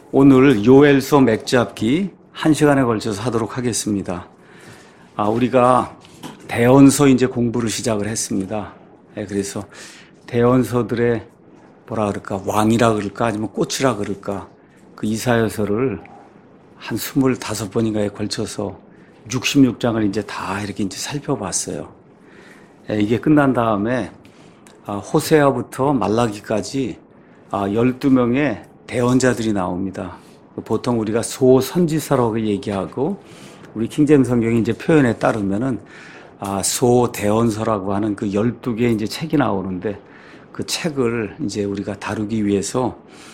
오늘 요엘서 맥잡기 1시간에 걸쳐서 하도록 하겠습니다. 우리가 대언서 이제 공부를 시작을 했습니다. 그래서 대언서들의 뭐라 그럴까, 왕이라 그럴까, 아니면 꽃이라 그럴까, 그 이사야서를 한 25번인가에 걸쳐서 66장을 이제 다 이렇게 이제 살펴봤어요. 이게 끝난 다음에 호세아부터 말라기까지 12명의 대언자들이 나옵니다. 보통 우리가 소선지서라고 얘기하고, 우리 킹제임 성경의 이제 표현에 따르면은 소대언서라고 하는 그 12개의 이제 책이 나오는데, 그 책을 이제 우리가 다루기 위해서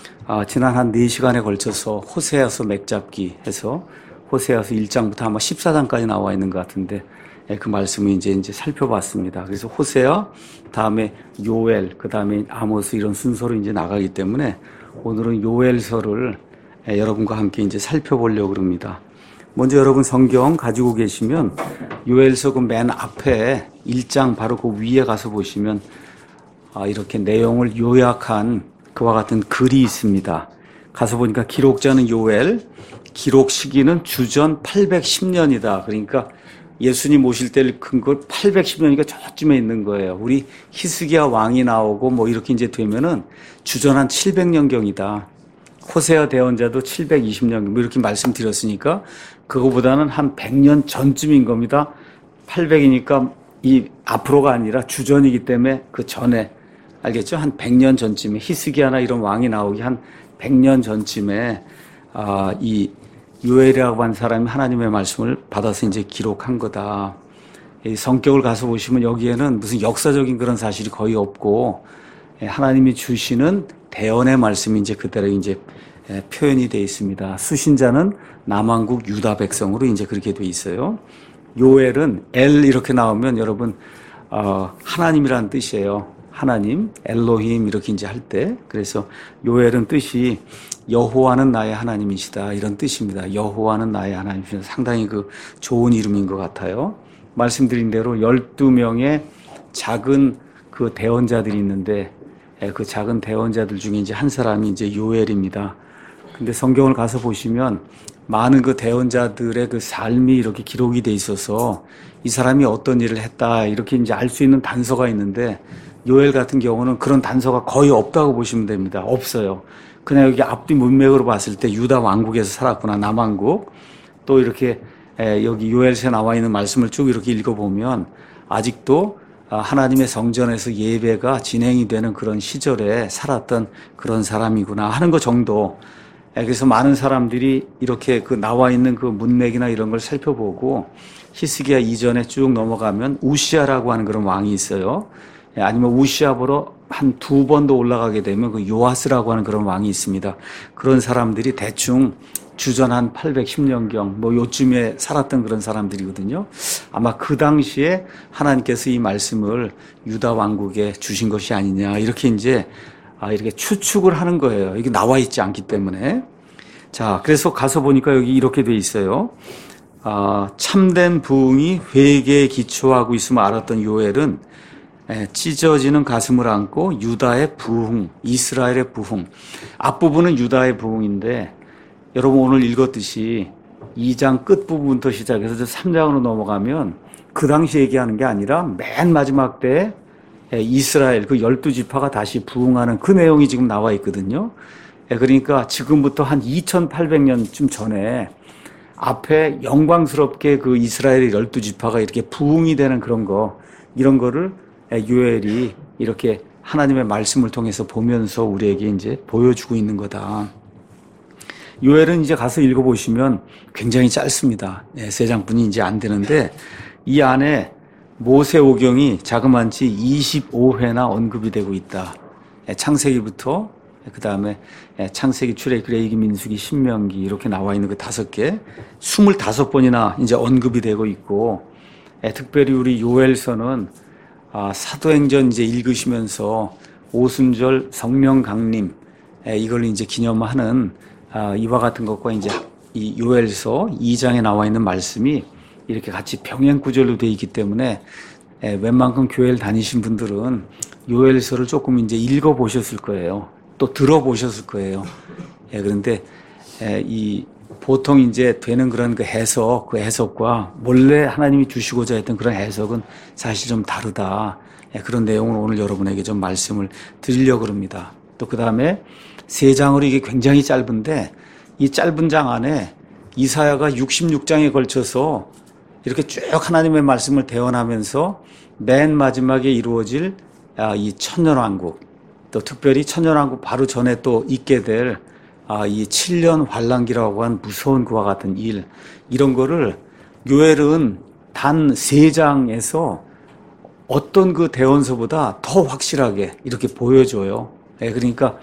지난 한 4시간에 걸쳐서 호세아서 맥잡기 해서 호세아서 1장부터 아마 14장까지 나와 있는 것 같은데, 그 말씀을 이제 살펴봤습니다. 그래서 호세아, 다음에 요엘, 그 다음에 아모스, 이런 순서로 이제 나가기 때문에 오늘은 요엘서를 여러분과 함께 이제 살펴보려고 합니다. 먼저 여러분 성경 가지고 계시면 요엘서 그 맨 앞에 1장 바로 그 위에 가서 보시면 이렇게 내용을 요약한 그와 같은 글이 있습니다. 가서 보니까 기록자는 요엘, 기록 시기는 주전 810년이다. 그러니까 예수님 오실 때를 큰 걸 810년이니까 저쯤에 있는 거예요. 우리 히스기야 왕이 나오고 뭐 이렇게 이제 되면은 주전 한 700년경이다. 호세아 대언자도 720년, 뭐 이렇게 말씀드렸으니까 그거보다는 한 100년 전쯤인 겁니다. 800이니까 이 앞으로가 아니라 주전이기 때문에 그 전에, 알겠죠? 한 100년 전쯤에 히스기야나 이런 왕이 나오기 한 100년 전쯤에 이 요엘이라고 하는 사람이 하나님의 말씀을 받아서 이제 기록한 거다. 이 성격을 가서 보시면 여기에는 무슨 역사적인 그런 사실이 거의 없고, 하나님이 주시는 대언의 말씀이 이제 그대로 이제 표현이 되어 있습니다. 수신자는 남왕국 유다 백성으로 이제 그렇게 되어 있어요. 요엘은 엘 이렇게 나오면 여러분 하나님이라는 뜻이에요. 하나님, 엘로힘 이렇게 이제 할 때, 그래서 요엘은 뜻이 여호와는 나의 하나님이시다 이런 뜻입니다. 여호와는 나의 하나님이시다. 상당히 그 좋은 이름인 것 같아요. 말씀드린 대로 12명의 작은 그 대언자들이 있는데, 그 작은 대언자들 중에 이제 한 사람이 이제 요엘입니다. 근데 성경을 가서 보시면 많은 그 대언자들의 그 삶이 이렇게 기록이 돼 있어서 이 사람이 어떤 일을 했다 이렇게 이제 알 수 있는 단서가 있는데, 요엘 같은 경우는 그런 단서가 거의 없다고 보시면 됩니다. 없어요. 그냥 여기 앞뒤 문맥으로 봤을 때 유다 왕국에서 살았구나, 남왕국. 또 이렇게 여기 요엘서에 나와 있는 말씀을 쭉 이렇게 읽어보면 아직도 하나님의 성전에서 예배가 진행이 되는 그런 시절에 살았던 그런 사람이구나 하는 것 정도. 그래서 많은 사람들이 이렇게 그 나와 있는 그 문맥이나 이런 걸 살펴보고, 히스기야 이전에 쭉 넘어가면 우시아라고 하는 그런 왕이 있어요. 아니면 우시아보러 한 2번도 올라가게 되면 그 요아스라고 하는 그런 왕이 있습니다. 그런 사람들이 대충 주전 한 810년경 뭐 요쯤에 살았던 그런 사람들이거든요. 아마 그 당시에 하나님께서 이 말씀을 유다 왕국에 주신 것이 아니냐 이렇게 이제 이렇게 추측을 하는 거예요. 이게 나와 있지 않기 때문에. 자, 그래서 가서 보니까 여기 이렇게 돼 있어요. 참된 부흥이 회개에 기초하고 있음을 알았던 요엘은 찢어지는 가슴을 안고 유다의 부흥, 이스라엘의 부흥. 앞부분은 유다의 부흥인데, 여러분 오늘 읽었듯이 2장 끝부분부터 시작해서 3장으로 넘어가면 그 당시 얘기하는 게 아니라 맨 마지막 때에 이스라엘 그 12지파가 다시 부흥하는 그 내용이 지금 나와 있거든요. 그러니까 지금부터 한 2800년쯤 전에 앞에 영광스럽게 그 이스라엘의 12지파가 이렇게 부흥이 되는 그런 거, 이런 거를 요엘이 이렇게 하나님의 말씀을 통해서 보면서 우리에게 이제 보여주고 있는 거다. 요엘은 이제 가서 읽어보시면 굉장히 짧습니다. 3장뿐이 이제 안 되는데, 이 안에 모세오경이 자그만치 25회나 언급이 되고 있다. 창세기부터, 그 다음에 창세기, 출애굽기, 레위기, 민수기, 신명기 이렇게 나와 있는 그 5개, 25번이나 이제 언급이 되고 있고, 특별히 우리 요엘서는 사도행전 이제 읽으시면서 오순절 성령 강림 이걸 이제 기념하는 이와 같은 것과 이제 이 요엘서 2장에 나와 있는 말씀이 이렇게 같이 병행 구절로 되어 있기 때문에 웬만큼 교회를 다니신 분들은 요엘서를 조금 이제 읽어보셨을 거예요. 또 들어보셨을 거예요. 그런데 이 보통 이제 되는 그런 그 해석과 원래 하나님이 주시고자 했던 그런 해석은 사실 좀 다르다. 그런 내용을 오늘 여러분에게 좀 말씀을 드리려고 합니다. 또 그 다음에 3장으로 이게 굉장히 짧은데 이 짧은 장 안에 이사야가 66장에 걸쳐서 이렇게 쭉 하나님의 말씀을 대언하면서 맨 마지막에 이루어질 이 천년왕국, 또 특별히 천년왕국 바로 전에 또 있게 될 이 7년 환란기라고 한 무서운 그와 같은 일, 이런 거를 요엘은 단 3장에서 어떤 그 대언서보다 더 확실하게 이렇게 보여줘요. 그러니까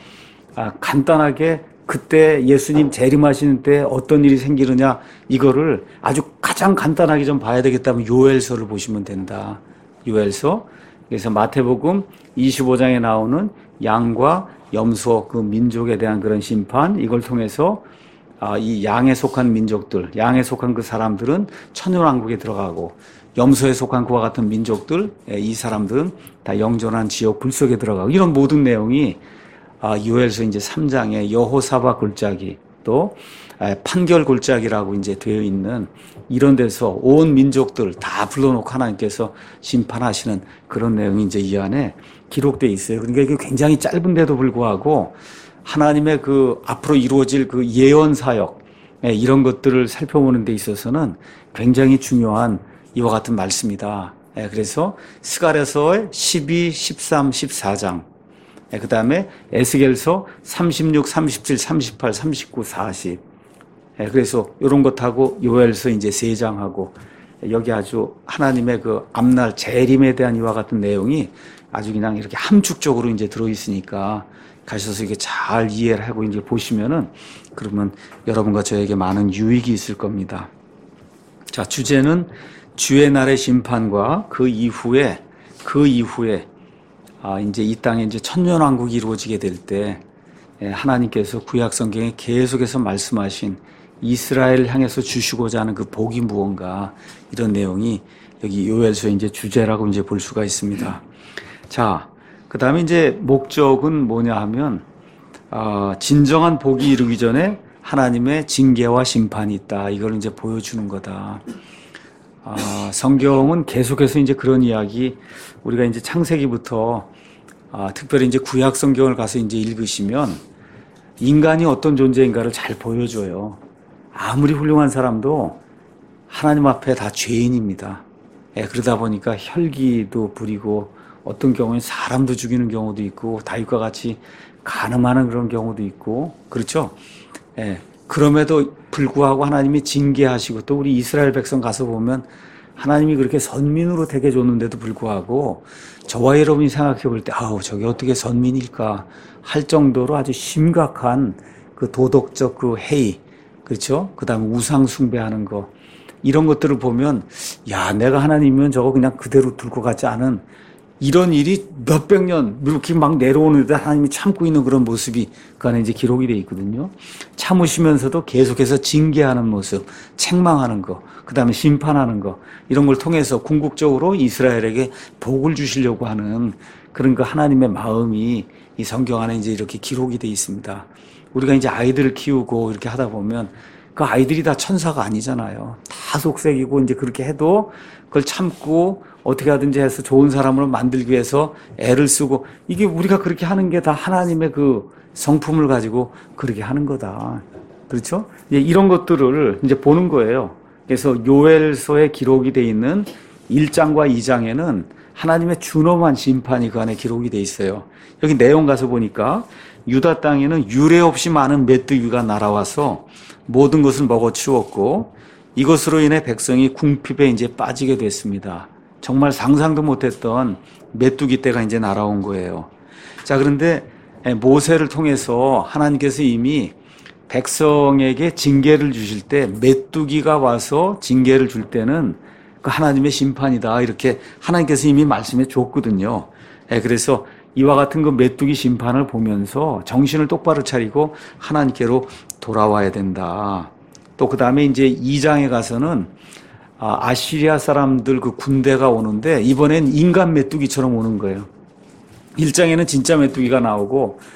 간단하게 그때 예수님 재림하시는 때 어떤 일이 생기느냐, 이거를 아주 가장 간단하게 좀 봐야 되겠다면 요엘서를 보시면 된다. 요엘서. 그래서 마태복음 25장에 나오는 양과 염소, 그 민족에 대한 그런 심판, 이걸 통해서 이 양에 속한 민족들, 양에 속한 그 사람들은 천년왕국에 들어가고, 염소에 속한 그와 같은 민족들, 이 사람들은 다 영존한 지옥 불속에 들어가고, 이런 모든 내용이 요엘서 이제 3장에 여호사밧 골짜기, 또 판결 골짜기라고 이제 되어 있는 이런 데서 온 민족들 다 불러놓고 하나님께서 심판하시는 그런 내용이 이제 이 안에 기록되어 있어요. 그러니까 이게 굉장히 짧은데도 불구하고 하나님의 그 앞으로 이루어질 그 예언 사역, 이런 것들을 살펴보는 데 있어서는 굉장히 중요한 이와 같은 말씀이다. 그래서 스가랴서의 12, 13, 14장, 그 다음에 에스겔서 36, 37, 38, 39, 40. 그래서 이런 것하고 요엘서 이제 3장하고 여기 아주 하나님의 그 앞날 재림에 대한 이와 같은 내용이 아주 그냥 이렇게 함축적으로 이제 들어있으니까 가셔서 이게 잘 이해를 하고 이제 보시면은 그러면 여러분과 저에게 많은 유익이 있을 겁니다. 자, 주제는 주의 날의 심판과 그 이후에 이제 이 땅에 이제 천년왕국이 이루어지게 될 때 하나님께서 구약 성경에 계속해서 말씀하신 이스라엘을 향해서 주시고자 하는 그 복이 무언가, 이런 내용이 여기 요엘서의 이제 주제라고 이제 볼 수가 있습니다. 자, 그 다음에 이제 목적은 뭐냐 하면, 진정한 복이 이르기 전에 하나님의 징계와 심판이 있다. 이걸 이제 보여주는 거다. 성경은 계속해서 이제 그런 이야기, 우리가 이제 창세기부터 특별히 이제 구약 성경을 가서 이제 읽으시면 인간이 어떤 존재인가를 잘 보여줘요. 아무리 훌륭한 사람도 하나님 앞에 다 죄인입니다. 그러다 보니까 혈기도 부리고 어떤 경우에 사람도 죽이는 경우도 있고 다윗과 같이 간음하는 그런 경우도 있고, 그렇죠? 그럼에도 불구하고 하나님이 징계하시고, 또 우리 이스라엘 백성 가서 보면 하나님이 그렇게 선민으로 되게 줬는데도 불구하고 저와 여러분이 생각해 볼 때 저게 어떻게 선민일까 할 정도로 아주 심각한 그 도덕적 그 해이, 그렇죠? 그 다음에 우상 숭배하는 거, 이런 것들을 보면 내가 하나님이면 저거 그냥 그대로 둘 것 같지 않은 이런 일이 몇백 년 이렇게 막 내려오는데 하나님이 참고 있는 그런 모습이 그 안에 이제 기록이 되어 있거든요. 참으시면서도 계속해서 징계하는 모습, 책망하는 거, 그 다음에 심판하는 거, 이런 걸 통해서 궁극적으로 이스라엘에게 복을 주시려고 하는 그런 그 하나님의 마음이 이 성경 안에 이제 이렇게 기록이 되어 있습니다. 우리가 이제 아이들을 키우고 이렇게 하다 보면 그 아이들이 다 천사가 아니잖아요. 다 속색이고 이제 그렇게 해도 그걸 참고 어떻게 하든지 해서 좋은 사람으로 만들기 위해서 애를 쓰고, 이게 우리가 그렇게 하는 게 다 하나님의 그 성품을 가지고 그렇게 하는 거다. 그렇죠? 이런 것들을 이제 보는 거예요. 그래서 요엘서에 기록이 돼 있는 1장과 2장에는 하나님의 준엄한 심판이 그 안에 기록이 돼 있어요. 여기 내용 가서 보니까 유다 땅에는 유례 없이 많은 메뚜기가 날아와서 모든 것을 먹어치웠고 이것으로 인해 백성이 궁핍에 이제 빠지게 됐습니다. 정말 상상도 못했던 메뚜기 떼가 이제 날아온 거예요. 자, 그런데 모세를 통해서 하나님께서 이미 백성에게 징계를 주실 때 메뚜기가 와서 징계를 줄 때는 그 하나님의 심판이다, 이렇게 하나님께서 이미 말씀해 줬거든요. 그래서 이와 같은 그 메뚜기 심판을 보면서 정신을 똑바로 차리고 하나님께로 돌아와야 된다. 또 그 다음에 이제 2장에 가서는 아시리아 사람들 그 군대가 오는데 이번엔 인간 메뚜기처럼 오는 거예요. 1장에는 진짜 메뚜기가 나오고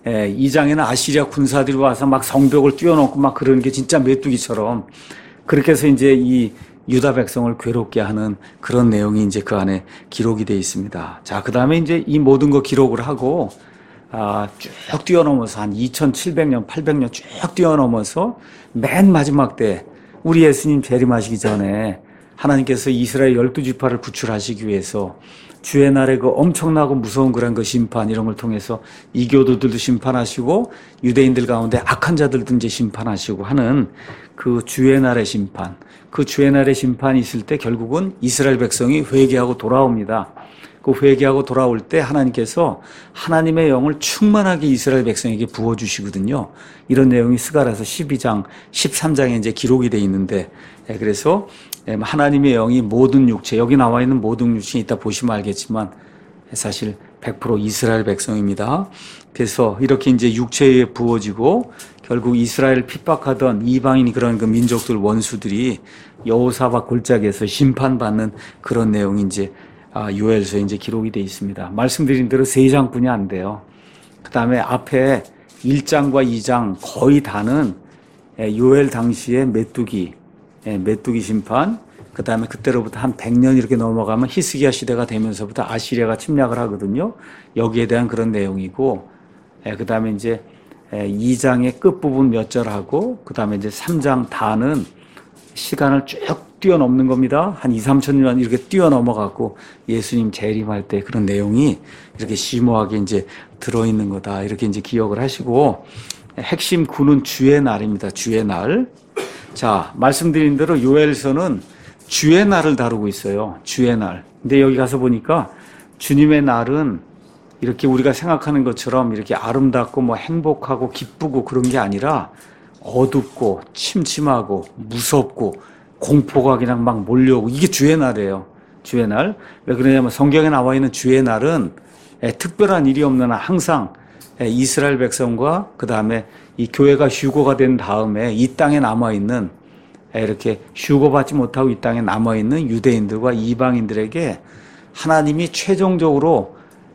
2장에는 아시리아 군사들이 와서 막 성벽을 뛰어넘고 막 그러는 게 진짜 메뚜기처럼 그렇게 해서 이제 이 유다 백성을 괴롭게 하는 그런 내용이 이제 그 안에 기록이 되어 있습니다. 자, 그 다음에 이제 이 모든 거 기록을 하고, 쭉 뛰어넘어서 한 2700년, 800년 쭉 뛰어넘어서 맨 마지막 때 우리 예수님 재림하시기 전에 하나님께서 이스라엘 12지파를 구출하시기 위해서 주의 날에 그 엄청나고 무서운 그런 그 심판 이런 걸 통해서 이교도들도 심판하시고 유대인들 가운데 악한 자들도 이제 심판하시고 하는 그 주의 날의 심판, 그 주의 날의 심판이 있을 때 결국은 이스라엘 백성이 회개하고 돌아옵니다. 그 회개하고 돌아올 때 하나님께서 하나님의 영을 충만하게 이스라엘 백성에게 부어주시거든요. 이런 내용이 스가랴서 12장, 13장에 이제 기록이 되어 있는데, 그래서 하나님의 영이 모든 육체, 여기 나와 있는 모든 육체에 이따 보시면 알겠지만 사실 100% 이스라엘 백성입니다. 그래서 이렇게 이제 육체에 부어지고 결국 이스라엘을 핍박하던 이방인 그런 그 민족들 원수들이 여호사밧 골짜기에서 심판받는 그런 내용이 이제 요엘서에 이제 기록이 되어 있습니다. 말씀드린 대로 3장뿐이 안 돼요. 그 다음에 앞에 1장과 2장 거의 다는 요엘 당시의 메뚜기 심판, 그 다음에 그때로부터 한 100년 이렇게 넘어가면 히스기야 시대가 되면서부터 아시리아가 침략을 하거든요. 여기에 대한 그런 내용이고, 그 다음에 이제 2장의 끝부분 몇 절하고, 그 다음에 이제 3장 다는 시간을 쭉 뛰어넘는 겁니다. 한 2, 3천 년 이렇게 뛰어넘어갖고 예수님 재림할 때 그런 내용이 이렇게 심오하게 이제 들어있는 거다. 이렇게 이제 기억을 하시고, 핵심 구는 주의 날입니다. 주의 날. 자, 말씀드린 대로 요엘서는 주의 날을 다루고 있어요. 주의 날. 근데 여기 가서 보니까 주님의 날은 이렇게 우리가 생각하는 것처럼 이렇게 아름답고 뭐 행복하고 기쁘고 그런 게 아니라 어둡고 침침하고 무섭고 공포가 그냥 막 몰려오고 이게 주의 날이에요. 주의 날. 왜 그러냐면 성경에 나와 있는 주의 날은 특별한 일이 없는 한 항상 이스라엘 백성과 그 다음에 이 교회가 휴거가 된 다음에 이 땅에 남아있는 이렇게 휴거받지 못하고 이 땅에 남아있는 유대인들과 이방인들에게 하나님이 최종적으로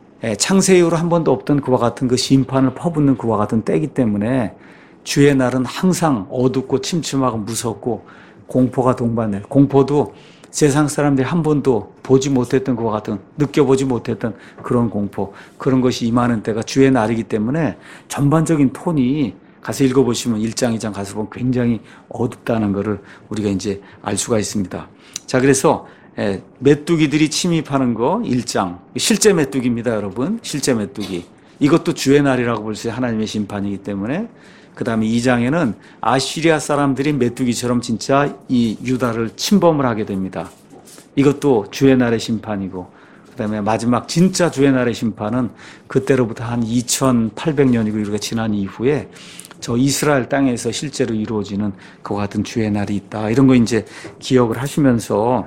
창세 이후로 한 번도 없던 그와 같은 그 심판을 퍼붓는 그와 같은 때이기 때문에 주의 날은 항상 어둡고 침침하고 무섭고 공포가 동반돼요. 공포도 세상 사람들이 한 번도 보지 못했던 것과 같은, 느껴보지 못했던 그런 공포, 그런 것이 임하는 때가 주의 날이기 때문에 전반적인 톤이 가서 읽어보시면 1장, 2장 가서 보면 굉장히 어둡다는 것을 우리가 이제 알 수가 있습니다. 자, 그래서 메뚜기들이 침입하는 거 1장, 실제 메뚜기입니다, 여러분. 실제 메뚜기. 이것도 주의 날이라고 볼 수 있어요. 하나님의 심판이기 때문에. 그 다음에 2장에는 아시리아 사람들이 메뚜기처럼 진짜 이 유다를 침범을 하게 됩니다. 이것도 주의 날의 심판이고, 그 다음에 마지막 진짜 주의 날의 심판은 그때로부터 한 2800년이고 이렇게 지난 이후에 저 이스라엘 땅에서 실제로 이루어지는 그와 같은 주의 날이 있다. 이런 거 이제 기억을 하시면서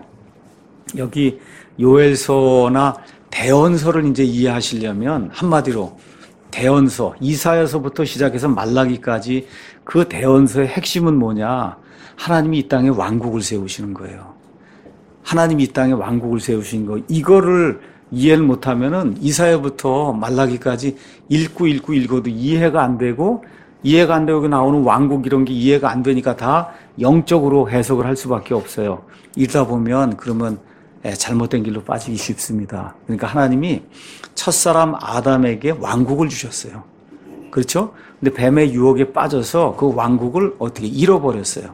여기 요엘서나 대언서를 이제 이해하시려면 한마디로 대언서, 이사야서부터 시작해서 말라기까지 그 대언서의 핵심은 뭐냐? 하나님이 이 땅에 왕국을 세우시는 거예요. 하나님이 이 땅에 왕국을 세우신 거. 이거를 이해를 못하면은 이사야부터 말라기까지 읽어도 이해가 안 되고 여기 나오는 왕국 이런 게 이해가 안 되니까 다 영적으로 해석을 할 수밖에 없어요. 읽다 보면 그러면 잘못된 길로 빠지기 쉽습니다. 그러니까 하나님이 첫사람 아담에게 왕국을 주셨어요. 그렇죠? 근데 뱀의 유혹에 빠져서 그 왕국을 어떻게 잃어버렸어요.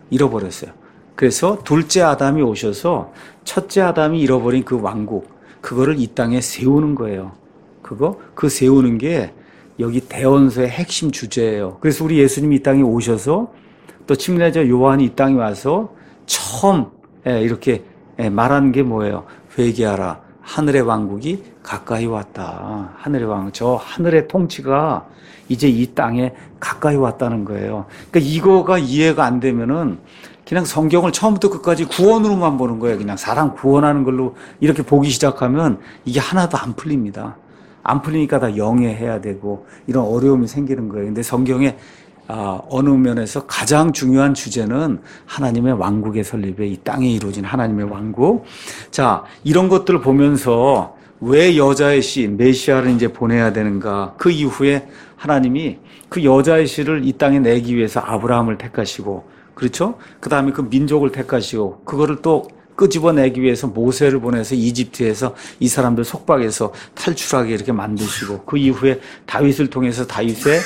그래서 둘째 아담이 오셔서 첫째 아담이 잃어버린 그 왕국, 그거를 이 땅에 세우는 거예요. 그 세우는 게 여기 대언서의 핵심 주제예요. 그래서 우리 예수님이 이 땅에 오셔서 또 침례자 요한이 이 땅에 와서 처음 이렇게 말하는 게 뭐예요? 회개하라. 하늘의 왕국이 가까이 왔다. 하늘의 왕국. 저 하늘의 통치가 이제 이 땅에 가까이 왔다는 거예요. 그러니까 이거가 이해가 안 되면은 그냥 성경을 처음부터 끝까지 구원으로만 보는 거예요. 그냥 사람 구원하는 걸로 이렇게 보기 시작하면 이게 하나도 안 풀립니다. 안 풀리니까 다 영해해야 되고 이런 어려움이 생기는 거예요. 근데 성경에 어느 면에서 가장 중요한 주제는 하나님의 왕국의 설립에 이 땅에 이루어진 하나님의 왕국. 자, 이런 것들을 보면서 왜 여자의 씨, 메시아를 이제 보내야 되는가? 그 이후에 하나님이 그 여자의 씨를 이 땅에 내기 위해서 아브라함을 택하시고, 그렇죠? 그 다음에 그 민족을 택하시고, 그거를 또 끄집어내기 위해서 모세를 보내서 이집트에서 이 사람들 속박해서 탈출하게 이렇게 만드시고, 그 이후에 다윗을 통해서 다윗의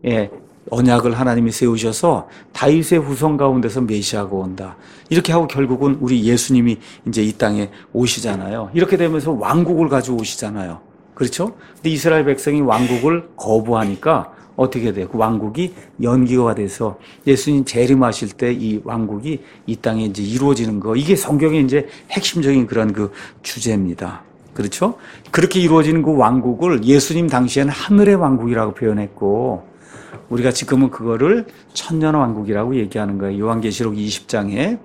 언약을 하나님이 세우셔서 다윗의 후손 가운데서 메시아가 온다. 이렇게 하고 결국은 우리 예수님이 이제 이 땅에 오시잖아요. 이렇게 되면서 왕국을 가지고 오시잖아요. 그렇죠? 근데 이스라엘 백성이 왕국을 거부하니까 어떻게 돼요? 그 왕국이 연기가 돼서 예수님 재림하실 때 이 왕국이 이 땅에 이제 이루어지는 거. 이게 성경의 이제 핵심적인 그런 그 주제입니다. 그렇죠? 그렇게 이루어지는 그 왕국을 예수님 당시에는 하늘의 왕국이라고 표현했고, 우리가 지금은 그거를 천년왕국이라고 얘기하는 거예요. 요한계시록 20장에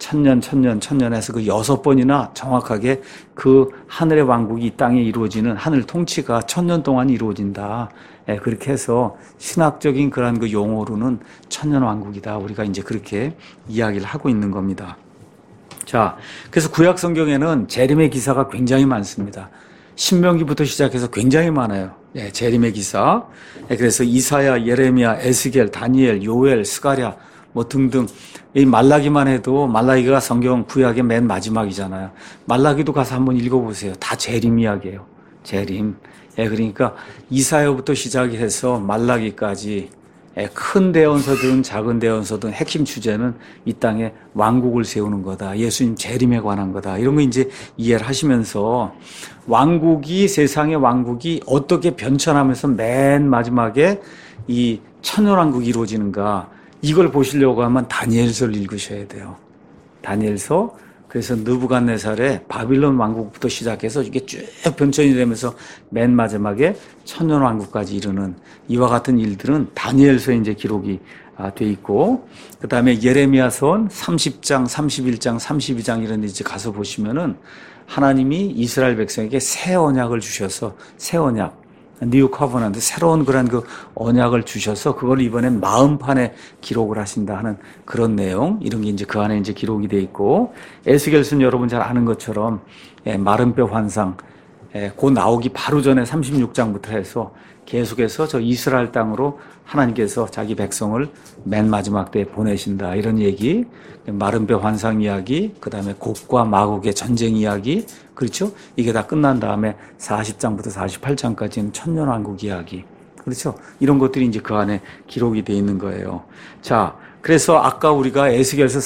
천년 해서 그 6번이나 정확하게 그 하늘의 왕국이 이 땅에 이루어지는 하늘 통치가 1000년 동안 이루어진다. 그렇게 해서 신학적인 그런 그 용어로는 천년왕국이다. 우리가 이제 그렇게 이야기를 하고 있는 겁니다. 자, 그래서 구약 성경에는 재림의 기사가 굉장히 많습니다. 신명기부터 시작해서 굉장히 많아요. 재림의 기사. 그래서 이사야, 예레미야, 에스겔, 다니엘, 요엘, 스가랴 뭐 등등. 이 말라기만 해도 말라기가 성경 구약의 맨 마지막이잖아요. 말라기도 가서 한번 읽어보세요. 다 재림 이야기예요. 재림. 그러니까 이사야부터 시작이 해서 말라기까지 큰 대언서든 작은 대언서든 핵심 주제는 이 땅에 왕국을 세우는 거다. 예수님 재림에 관한 거다. 이런 거 이제 이해를 하시면서 왕국이, 세상의 왕국이 어떻게 변천하면서 맨 마지막에 이 천년왕국이 이루어지는가, 이걸 보시려고 하면 다니엘서를 읽으셔야 돼요. 다니엘서. 그래서 느부갓네살의 바빌론 왕국부터 시작해서 이게 쭉 변천이 되면서 맨 마지막에 천년왕국까지 이르는 이와 같은 일들은 다니엘서에 이제 기록이 돼 있고, 그 다음에 예레미야서 30장, 31장, 32장 이런 데 이제 가서 보시면은 하나님이 이스라엘 백성에게 새 언약을 주셔서, 새 언약, 뉴 커버넌트, 새로운 그런 그 언약을 주셔서 그걸 이번엔 마음판에 기록을 하신다 하는 그런 내용, 이런 게 이제 그 안에 이제 기록이 돼 있고, 에스겔서는 여러분 잘 아는 것처럼 마른 뼈 환상, 곧 나오기 바로 전에 36장부터 해서 계속해서 저 이스라엘 땅으로 하나님께서 자기 백성을 맨 마지막 때에 보내신다, 이런 얘기, 마른 뼈 환상 이야기, 그 다음에 곡과 마곡의 전쟁 이야기, 그렇죠? 이게 다 끝난 다음에 40장부터 48장까지는 천년왕국 이야기, 그렇죠? 이런 것들이 이제 그 안에 기록이 돼 있는 거예요. 자, 그래서 아까 우리가 에스겔서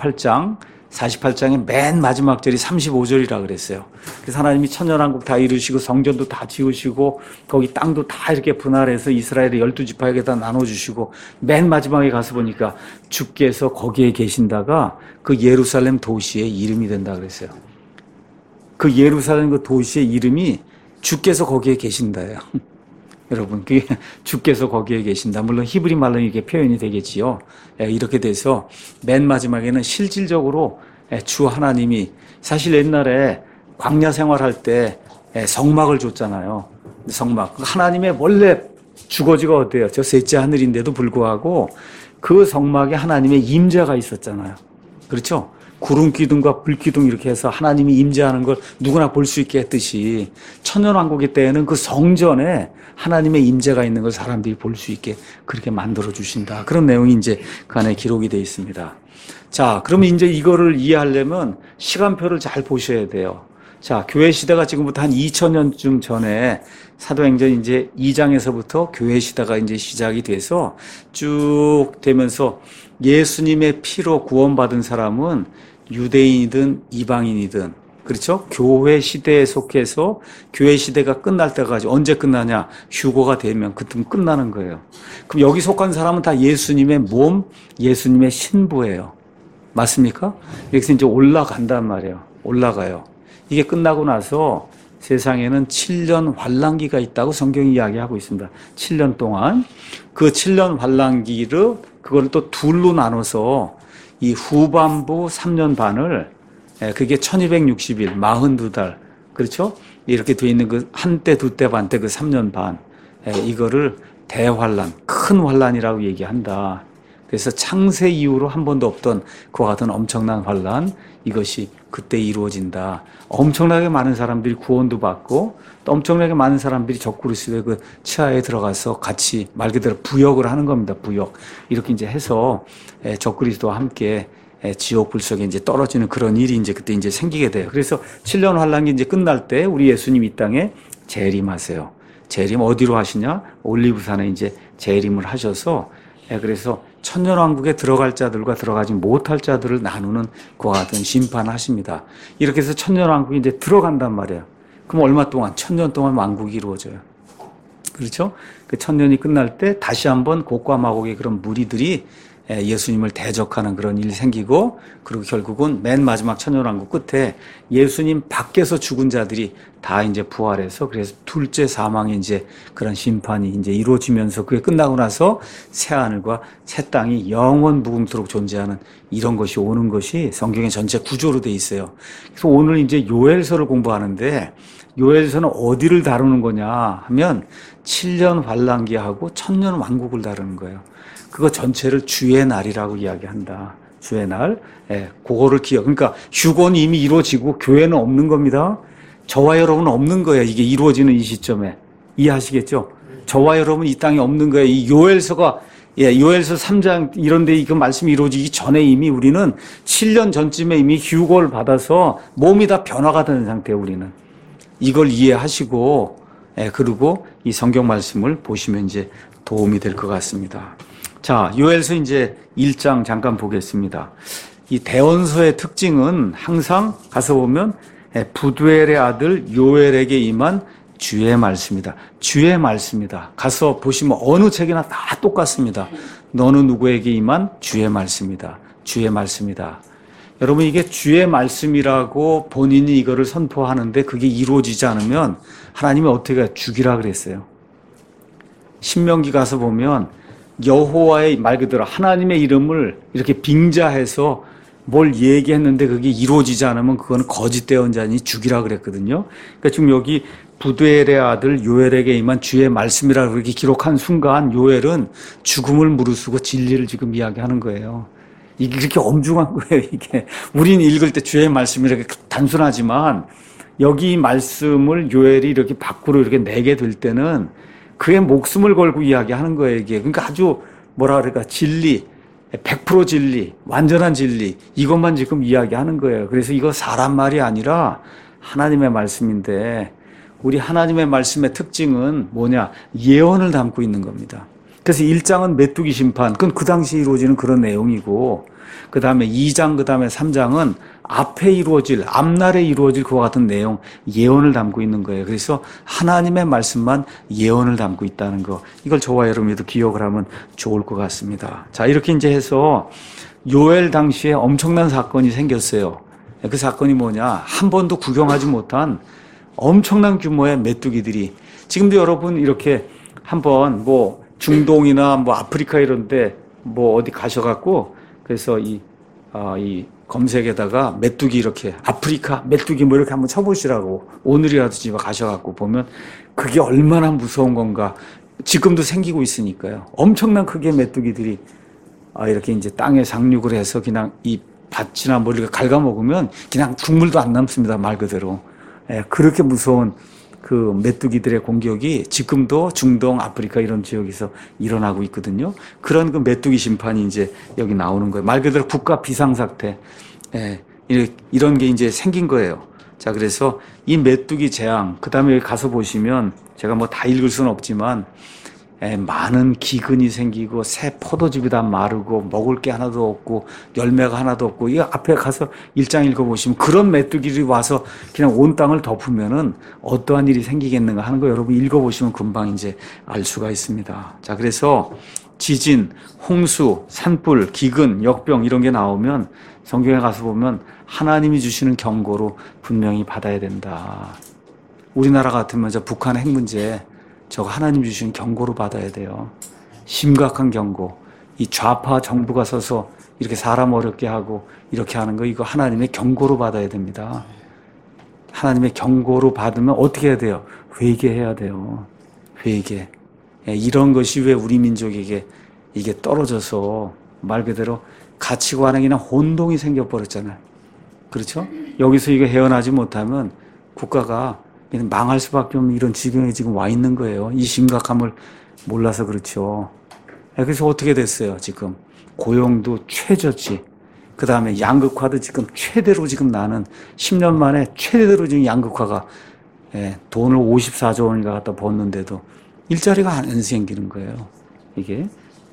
48장의 맨 마지막 절이 35절이라 그랬어요. 그래서 하나님이 천년왕국 다 이루시고 성전도 다 지으시고 거기 땅도 다 이렇게 분할해서 이스라엘의 12지파에게 다 나눠주시고 맨 마지막에 가서 보니까 주께서 거기에 계신다가 그 예루살렘 도시의 이름이 된다 그랬어요. 그 예루살렘 그 도시의 이름이 주께서 거기에 계신다예요. 여러분, 그게 주께서 거기에 계신다. 물론 히브리 말로 이게 표현이 되겠지요. 이렇게 돼서 맨 마지막에는 실질적으로 주 하나님이, 사실 옛날에 광야 생활할 때 성막을 줬잖아요. 성막. 하나님의 원래 주거지가 어때요? 저 셋째 하늘인데도 불구하고 그 성막에 하나님의 임재가 있었잖아요. 그렇죠? 구름 기둥과 불 기둥 이렇게 해서 하나님이 임재하는 걸 누구나 볼 수 있게 했듯이 천년왕국의 때에는 그 성전에 하나님의 임재가 있는 걸 사람들이 볼 수 있게 그렇게 만들어 주신다. 그런 내용이 이제 그 안에 기록이 되어 있습니다. 자, 그러면 이제 이거를 이해하려면 시간표를 잘 보셔야 돼요. 자, 교회 시대가 지금부터 한 2000년쯤 전에 사도행전 이제 2장에서부터 교회 시대가 이제 시작이 돼서 쭉 되면서 예수님의 피로 구원받은 사람은 유대인이든 이방인이든, 그렇죠? 교회 시대에 속해서 교회 시대가 끝날 때까지, 언제 끝나냐? 휴거가 되면 그때면 끝나는 거예요. 그럼 여기 속한 사람은 다 예수님의 몸, 예수님의 신부예요. 맞습니까? 여기서 이제 올라간단 말이에요. 올라가요. 이게 끝나고 나서 세상에는 7년 환란기가 있다고 성경이 이야기하고 있습니다. 7년 동안. 그 7년 환란기를 그걸 또 둘로 나눠서 이 후반부 3년 반을, 그게 1260일, 42달, 그렇죠? 이렇게 되어 있는 그 한때, 두때, 반때 그 3년 반, 이거를 대환란, 큰 환란이라고 얘기한다. 그래서 창세 이후로 한 번도 없던 그와 같은 엄청난 환란, 이것이 그때 이루어진다. 엄청나게 많은 사람들이 구원도 받고 또 엄청나게 많은 사람들이 적그리스도의 그 치하에 들어가서 같이 말 그대로 부역을 하는 겁니다. 부역. 이렇게 이제 해서 적그리스도와 함께 지옥 불 속에 이제 떨어지는 그런 일이 이제 그때 이제 생기게 돼요. 그래서 7년 환란기 이제 끝날 때 우리 예수님 이 땅에 재림하세요. 재림 어디로 하시냐? 올리브산에 이제 재림을 하셔서 그래서 천년왕국에 들어갈 자들과 들어가지 못할 자들을 나누는 그와 같은 심판을 하십니다. 이렇게 해서 천년왕국이 이제 들어간단 말이에요. 그럼 얼마 동안? 1000년 동안 왕국이 이루어져요. 그렇죠? 그 1000년이 끝날 때 다시 한번 곡과 마곡의 그런 무리들이 예수님을 대적하는 그런 일이 생기고, 그리고 결국은 맨 마지막 천년왕국 끝에 예수님 밖에서 죽은 자들이 다 이제 부활해서, 그래서 둘째 사망의 이제 그런 심판이 이제 이루어지면서 그게 끝나고 나서 새 하늘과 새 땅이 영원 무궁토록 존재하는 이런 것이 오는 것이 성경의 전체 구조로 돼 있어요. 그래서 오늘 이제 요엘서를 공부하는데, 요엘서는 어디를 다루는 거냐 하면 7년 환란기하고 1000년 왕국을 다루는 거예요. 그거 전체를 주의 날이라고 이야기한다. 주의 날. 그거를 그러니까 휴거는 이미 이루어지고 교회는 없는 겁니다. 저와 여러분은 없는 거예요. 이게 이루어지는 이 시점에. 이해하시겠죠? 저와 여러분 이 땅에 없는 거예요. 이 요엘서가, 요엘서 3장 이런데 이 그 말씀이 이루어지기 전에 이미 우리는 7년 전쯤에 이미 휴거를 받아서 몸이 다 변화가 되는 상태예요, 우리는. 이걸 이해하시고, 그리고 이 성경 말씀을 보시면 이제 도움이 될 것 같습니다. 자, 요엘서 이제 1장 잠깐 보겠습니다. 이 대언서의 특징은 항상 가서 보면 부두엘의 아들 요엘에게 임한 주의 말씀이다. 주의 말씀이다. 가서 보시면 어느 책이나 다 똑같습니다. 너는 누구에게 임한 주의 말씀이다. 주의 말씀이다. 여러분, 이게 주의 말씀이라고 본인이 이거를 선포하는데 그게 이루어지지 않으면 하나님이 어떻게 죽이라 그랬어요. 신명기 가서 보면 여호와의 말 그대로 하나님의 이름을 이렇게 빙자해서 뭘 얘기했는데 그게 이루어지지 않으면 그거는 거짓되은 자니 죽이라 그랬거든요. 그러니까 지금 여기 부두엘의 아들 요엘에게 임한 주의 말씀이라고 그렇게 기록한 순간 요엘은 죽음을 무릅쓰고 진리를 지금 이야기하는 거예요. 이게 그렇게 엄중한 거예요, 이게. 우리는 읽을 때 주의 말씀이 이렇게 단순하지만 여기 말씀을 요엘이 이렇게 밖으로 이렇게 내게 될 때는 그의 목숨을 걸고 이야기하는 거예요, 이게. 그러니까 아주 뭐라 그럴까, 진리, 100% 진리, 완전한 진리, 이것만 지금 이야기하는 거예요. 그래서 이거 사람 말이 아니라 하나님의 말씀인데, 우리 하나님의 말씀의 특징은 뭐냐? 예언을 담고 있는 겁니다. 그래서 1장은 메뚜기 심판, 그건 그 당시에 이루어지는 그런 내용이고, 그 다음에 2장, 그 다음에 3장은 앞에 이루어질, 앞날에 이루어질 그와 같은 내용, 예언을 담고 있는 거예요. 그래서 하나님의 말씀만 예언을 담고 있다는 거, 이걸 저와 여러분도 기억을 하면 좋을 것 같습니다. 자, 이렇게 이제 해서 요엘 당시에 엄청난 사건이 생겼어요. 그 사건이 뭐냐? 한 번도 구경하지 못한 엄청난 규모의 메뚜기들이, 지금도 여러분 이렇게 한번 뭐 중동이나 뭐 아프리카 이런데 뭐 어디 가셔갖고, 그래서 이 검색에다가 메뚜기 이렇게 아프리카 메뚜기 뭐 이렇게 한번 쳐보시라고, 오늘이라도 집에 가셔갖고 보면 그게 얼마나 무서운 건가. 지금도 생기고 있으니까요. 엄청난 크기의 메뚜기들이 이렇게 이제 땅에 상륙을 해서 그냥 이 밭이나 뭐 이렇게 갉아먹으면 그냥 국물도 안 남습니다, 말 그대로. 그렇게 무서운 그 메뚜기들의 공격이 지금도 중동, 아프리카 이런 지역에서 일어나고 있거든요. 그런 그 메뚜기 심판이 이제 여기 나오는 거예요. 말 그대로 국가 비상사태. 이런 게 이제 생긴 거예요. 자, 그래서 이 메뚜기 재앙, 그 다음에 가서 보시면 제가 뭐 다 읽을 수는 없지만 많은 기근이 생기고 새 포도즙이 다 마르고 먹을 게 하나도 없고 열매가 하나도 없고, 이 앞에 가서 1장 읽어보시면 그런 메뚜기들이 와서 그냥 온 땅을 덮으면은 어떠한 일이 생기겠는가 하는 거 여러분 읽어보시면 금방 이제 알 수가 있습니다. 자, 그래서 지진, 홍수, 산불, 기근, 역병 이런 게 나오면 성경에 가서 보면 하나님이 주시는 경고로 분명히 받아야 된다. 우리나라 같으면 저 북한 핵 문제, 저거 하나님 주신 경고로 받아야 돼요. 심각한 경고. 이 좌파 정부가 서서 이렇게 사람 어렵게 하고 이렇게 하는 거, 이거 하나님의 경고로 받아야 됩니다. 하나님의 경고로 받으면 어떻게 해야 돼요? 회개해야 돼요. 회개. 이런 것이 왜 우리 민족에게 이게 떨어져서 말 그대로 가치관에 그냥 혼동이 생겨버렸잖아요. 그렇죠? 여기서 이거 헤어나지 못하면 국가가 그냥 망할 수밖에 없는 이런 지경에 지금 와 있는 거예요. 이 심각함을 몰라서 그렇죠. 그래서 어떻게 됐어요, 지금? 고용도 최저치. 그 다음에 양극화도 지금 최대로 지금 나는 10년 만에 최대로 지금 양극화가 돈을 54조 원을 갖다 벌는데도 일자리가 안 생기는 거예요. 이게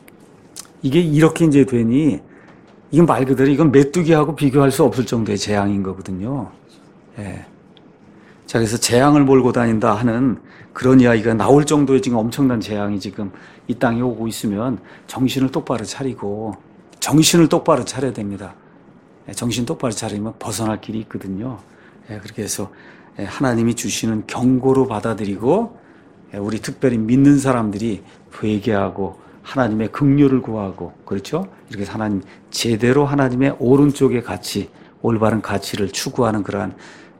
이렇게 이제 되니 이건 말 그대로 이건 메뚜기하고 비교할 수 없을 정도의 재앙인 거거든요. 예. 자, 그래서 재앙을 몰고 다닌다 하는 그런 이야기가 나올 정도의 지금 엄청난 재앙이 지금 이 땅에 오고 있으면 정신을 똑바로 차리고 정신을 똑바로 차려야 됩니다. 정신 똑바로 차리면 벗어날 길이 있거든요. 그렇게 해서 하나님이 주시는 경고로 받아들이고 우리 특별히 믿는 사람들이 회개하고 하나님의 긍휼을 구하고 그렇죠? 이렇게 해서 하나님 제대로 하나님의 오른쪽의 가치, 올바른 가치를 추구하는 그러한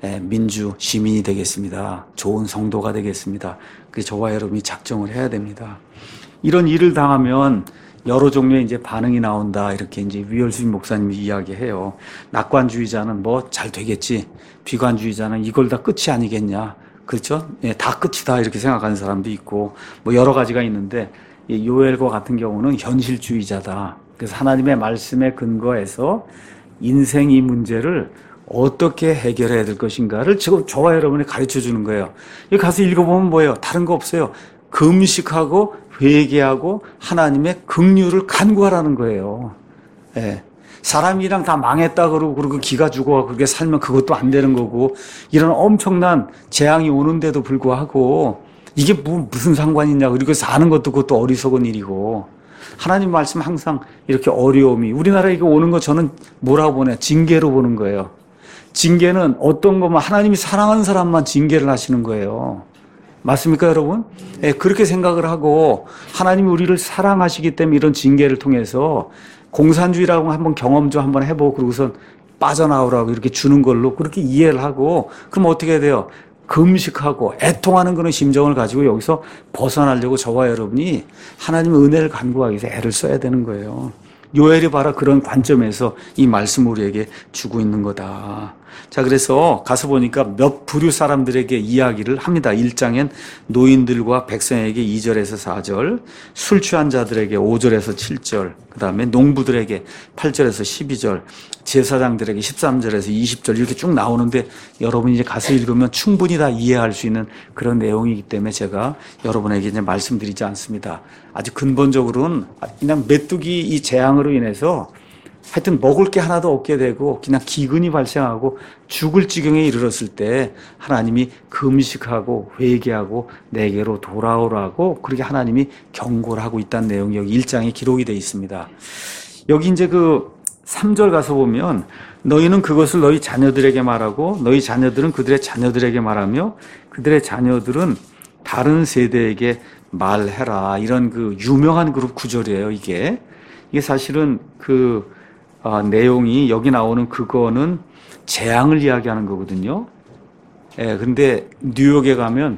민주 시민이 되겠습니다. 좋은 성도가 되겠습니다. 그래서 저와 여러분이 작정을 해야 됩니다. 이런 일을 당하면 여러 종류의 이제 반응이 나온다. 이렇게 이제 위얼수임 목사님이 이야기해요. 낙관주의자는 뭐 잘 되겠지. 비관주의자는 이걸 다 끝이 아니겠냐. 그렇죠? 다 끝이다. 이렇게 생각하는 사람도 있고, 뭐 여러 가지가 있는데, 요엘과 같은 경우는 현실주의자다. 그래서 하나님의 말씀에 근거해서 인생 이 문제를 어떻게 해결해야 될 것인가를 지금 저와 여러분이 가르쳐 주는 거예요. 여기 가서 읽어보면 뭐예요? 다른 거 없어요. 금식하고 회개하고 하나님의 긍휼을 간구하라는 거예요. 예. 사람이랑 다 망했다 그러고 기가 죽어 그렇게 살면 그것도 안 되는 거고 이런 엄청난 재앙이 오는데도 불구하고 이게 무슨 상관이 있냐고 그리고 사는 것도 그것도 어리석은 일이고 하나님 말씀 항상 이렇게 어려움이 우리나라에 이거 오는 거 저는 뭐라고 보냐 징계로 보는 거예요. 징계는 어떤 거면 하나님이 사랑하는 사람만 징계를 하시는 거예요. 맞습니까, 여러분? 그렇게 생각을 하고 하나님이 우리를 사랑하시기 때문에 이런 징계를 통해서 공산주의라고 한번 경험 좀 한번 해보고 그러고선 빠져나오라고 이렇게 주는 걸로 그렇게 이해를 하고 그럼 어떻게 해야 돼요? 금식하고 애통하는 그런 심정을 가지고 여기서 벗어나려고 저와 여러분이 하나님의 은혜를 간구하기 위해서 애를 써야 되는 거예요. 요엘이 바로 그런 관점에서 이 말씀을 우리에게 주고 있는 거다. 자, 그래서 가서 보니까 몇 부류 사람들에게 이야기를 합니다. 1장엔 노인들과 백성에게 2절에서 4절, 술 취한 자들에게 5절에서 7절, 그 다음에 농부들에게 8절에서 12절, 제사장들에게 13절에서 20절 이렇게 쭉 나오는데 여러분이 이제 가서 읽으면 충분히 다 이해할 수 있는 그런 내용이기 때문에 제가 여러분에게 이제 말씀드리지 않습니다. 아주 근본적으로는 그냥 메뚜기 이 재앙으로 인해서 하여튼 먹을 게 하나도 없게 되고 그냥 기근이 발생하고 죽을 지경에 이르렀을 때 하나님이 금식하고 회개하고 내게로 돌아오라고 그렇게 하나님이 경고를 하고 있다는 내용이 여기 1장에 기록이 되어 있습니다. 여기 이제 그 3절 가서 보면 너희는 그것을 너희 자녀들에게 말하고 너희 자녀들은 그들의 자녀들에게 말하며 그들의 자녀들은 다른 세대에게 말해라. 이런 그 유명한 그룹 구절이에요, 이게 사실은 그 내용이 여기 나오는 그거는 재앙을 이야기하는 거거든요. 근데 뉴욕에 가면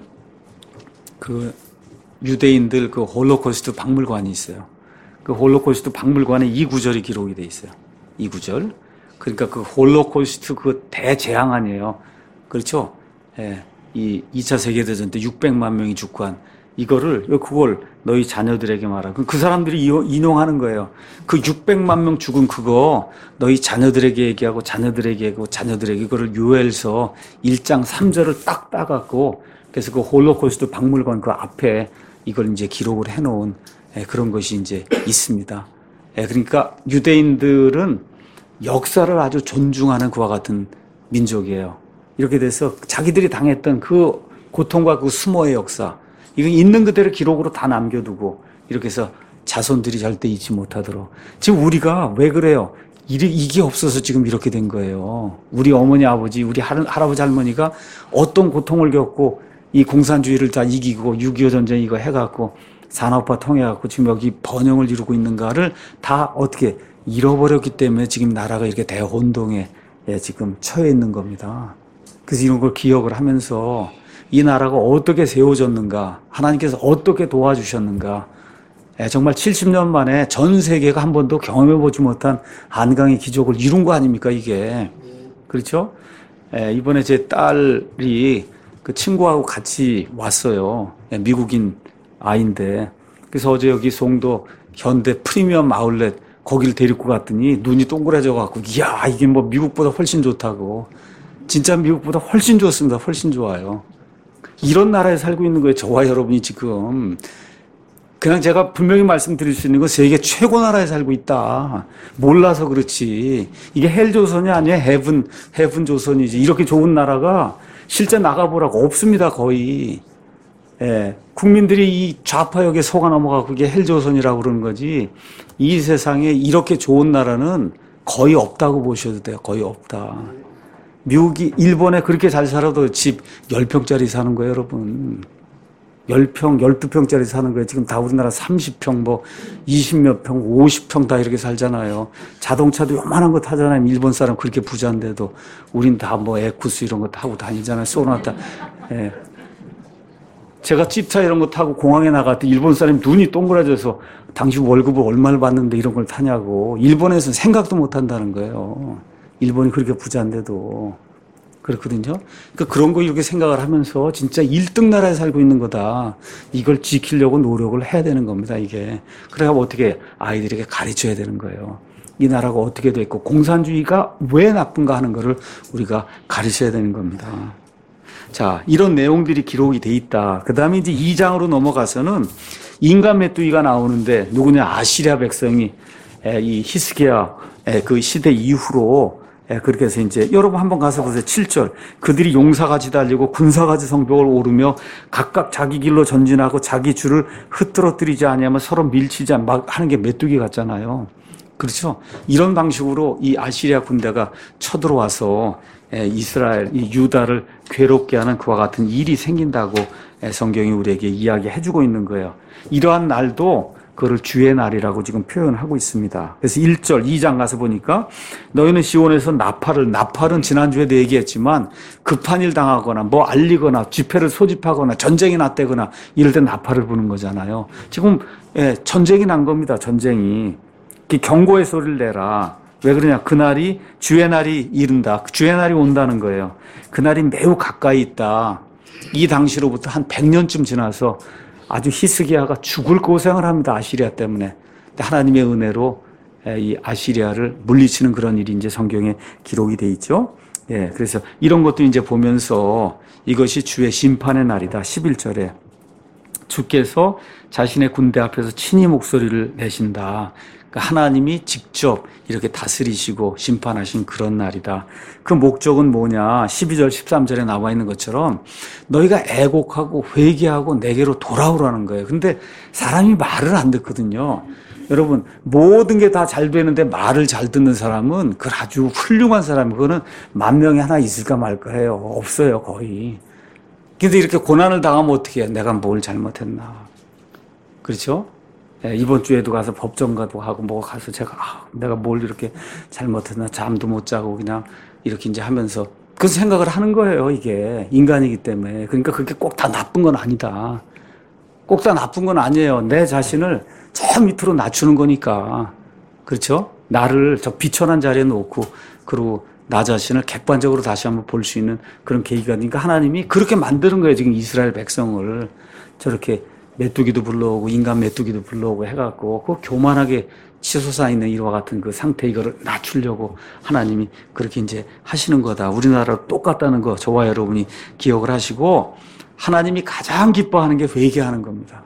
그 유대인들 그 홀로코스트 박물관이 있어요. 그 홀로코스트 박물관에 이 구절이 기록이 돼 있어요. 이 구절. 그러니까 그 홀로코스트 그 대재앙 아니에요. 그렇죠? 이 2차 세계대전 때 600만 명이 죽고 한 그걸 너희 자녀들에게 말하라. 그 사람들이 인용하는 거예요. 그 600만 명 죽은 그거 너희 자녀들에게 얘기하고 자녀들에게 얘기하고 자녀들에게 이거를 요엘서 1장 3절을 딱 따갖고 그래서 그 홀로코스트 박물관 그 앞에 이걸 이제 기록을 해놓은 그런 것이 이제 있습니다. 그러니까 유대인들은 역사를 아주 존중하는 그와 같은 민족이에요. 이렇게 돼서 자기들이 당했던 그 고통과 그 수모의 역사 이거 있는 그대로 기록으로 다 남겨두고 이렇게 해서 자손들이 절대 잊지 못하도록. 지금 우리가 왜 그래요? 이게 없어서 지금 이렇게 된 거예요. 우리 어머니 아버지 우리 할아버지 할머니가 어떤 고통을 겪고 이 공산주의를 다 이기고 6.25 전쟁 이거 해갖고 산업화 통해갖고 지금 여기 번영을 이루고 있는가를 다 어떻게 잃어버렸기 때문에 지금 나라가 이렇게 대혼동에 지금 처해 있는 겁니다. 그래서 이런 걸 기억을 하면서 이 나라가 어떻게 세워졌는가, 하나님께서 어떻게 도와주셨는가, 정말 70년 만에 전 세계가 한 번도 경험해보지 못한 한강의 기적을 이룬 거 아닙니까, 이게. 그렇죠? 이번에 제 딸이 그 친구하고 같이 왔어요. 미국인 아이인데. 그래서 어제 여기 송도 현대 프리미엄 아울렛 거기를 데리고 갔더니 눈이 동그래져 갖고, 이야, 이게 뭐 미국보다 훨씬 좋다고. 진짜 미국보다 훨씬 좋습니다. 훨씬 좋아요. 이런 나라에 살고 있는 거예요. 저와 여러분이 지금. 그냥 제가 분명히 말씀드릴 수 있는 건 세계 최고 나라에 살고 있다. 몰라서 그렇지. 이게 헬조선이 아니에요. 헤븐 조선이지. 이렇게 좋은 나라가 실제 나가보라고 없습니다. 거의. 국민들이 이 좌파역에 속아 넘어가고 이게 헬조선이라고 그러는 거지. 이 세상에 이렇게 좋은 나라는 거의 없다고 보셔도 돼요. 거의 없다. 미국이, 일본에 그렇게 잘 살아도 집 10평짜리 사는 거예요, 여러분. 10평, 12평짜리 사는 거예요. 지금 다 우리나라 30평, 뭐, 20몇 평, 50평 다 이렇게 살잖아요. 자동차도 요만한 거 타잖아요. 일본 사람 그렇게 부자인데도. 우린 다 뭐, 에쿠스 이런 거 타고 다니잖아요. 소나타. 제가 찝차 이런 거 타고 공항에 나갈 때 일본 사람이 눈이 동그라져서 당신 월급을 얼마를 받는데 이런 걸 타냐고. 일본에서는 생각도 못 한다는 거예요. 일본이 그렇게 부자인데도. 그렇거든요. 그러니까 그런 거 이렇게 생각을 하면서 진짜 1등 나라에 살고 있는 거다. 이걸 지키려고 노력을 해야 되는 겁니다, 이게. 그래야 어떻게 아이들에게 가르쳐야 되는 거예요. 이 나라가 어떻게 돼 있고 공산주의가 왜 나쁜가 하는 거를 우리가 가르쳐야 되는 겁니다. 자, 이런 내용들이 기록이 돼 있다. 그 다음에 이제 2장으로 넘어가서는 인간 메뚜기가 나오는데 누구냐? 아시리아 백성이 이 히스기야 그 시대 이후로 그렇게 해서 이제 여러분 한번 가서 보세요. 7절. 그들이 용사같이 달리고 군사같이 성벽을 오르며 각각 자기 길로 전진하고 자기 줄을 흐트러뜨리지 아니하면 서로 밀치지 막 하는 게 메뚜기 같잖아요. 그렇죠? 이런 방식으로 이 아시리아 군대가 쳐들어와서 이스라엘, 이 유다를 괴롭게 하는 그와 같은 일이 생긴다고 성경이 우리에게 이야기해주고 있는 거예요. 이러한 날도 그거를 주의 날이라고 지금 표현하고 있습니다. 그래서 1절, 2장 가서 보니까 너희는 시온에서 나팔은 지난주에도 얘기했지만 급한 일 당하거나 뭐 알리거나 집회를 소집하거나 전쟁이 났다거나 이럴 때 나팔을 부는 거잖아요. 지금 전쟁이 난 겁니다. 전쟁이. 경고의 소리를 내라. 왜 그러냐? 그날이 주의 날이 이른다. 주의 날이 온다는 거예요. 그날이 매우 가까이 있다. 이 당시로부터 한 100년쯤 지나서 아주 히스기야가 죽을 고생을 합니다. 아시리아 때문에. 하나님의 은혜로 이 아시리아를 물리치는 그런 일이 이제 성경에 기록이 돼 있죠. 그래서 이런 것도 이제 보면서 이것이 주의 심판의 날이다. 11절에 주께서 자신의 군대 앞에서 친히 목소리를 내신다. 그러니까 하나님이 직접 이렇게 다스리시고 심판하신 그런 날이다. 그 목적은 뭐냐? 12절, 13절에 나와 있는 것처럼 너희가 애곡하고 회개하고 내게로 돌아오라는 거예요. 근데 사람이 말을 안 듣거든요. 여러분, 모든 게 다 잘 되는데 말을 잘 듣는 사람은 그 아주 훌륭한 사람이고 그거는 만 명에 하나 있을까 말까 해요. 없어요, 거의. 근데 이렇게 고난을 당하면 어떻게 해요? 내가 뭘 잘못했나. 그렇죠? 이번 주에도 가서 법정가도 하고 뭐 가서 제가 내가 뭘 이렇게 잘못했나 잠도 못 자고 그냥 이렇게 이제 하면서 그 생각을 하는 거예요. 이게 인간이기 때문에. 그러니까 그게 꼭 다 나쁜 건 아니다. 꼭 다 나쁜 건 아니에요. 내 자신을 저 밑으로 낮추는 거니까. 그렇죠? 나를 저 비천한 자리에 놓고 그리고 나 자신을 객관적으로 다시 한번 볼 수 있는 그런 계기가 되니까 하나님이 그렇게 만드는 거예요. 지금 이스라엘 백성을 저렇게 메뚜기도 불러오고 인간 메뚜기도 불러오고 해갖고 그 교만하게 치솟아 있는 이와 같은 그 상태 이거를 낮추려고 하나님이 그렇게 이제 하시는 거다. 우리나라로 똑같다는 거 저와 여러분이 기억을 하시고 하나님이 가장 기뻐하는 게 회개하는 겁니다.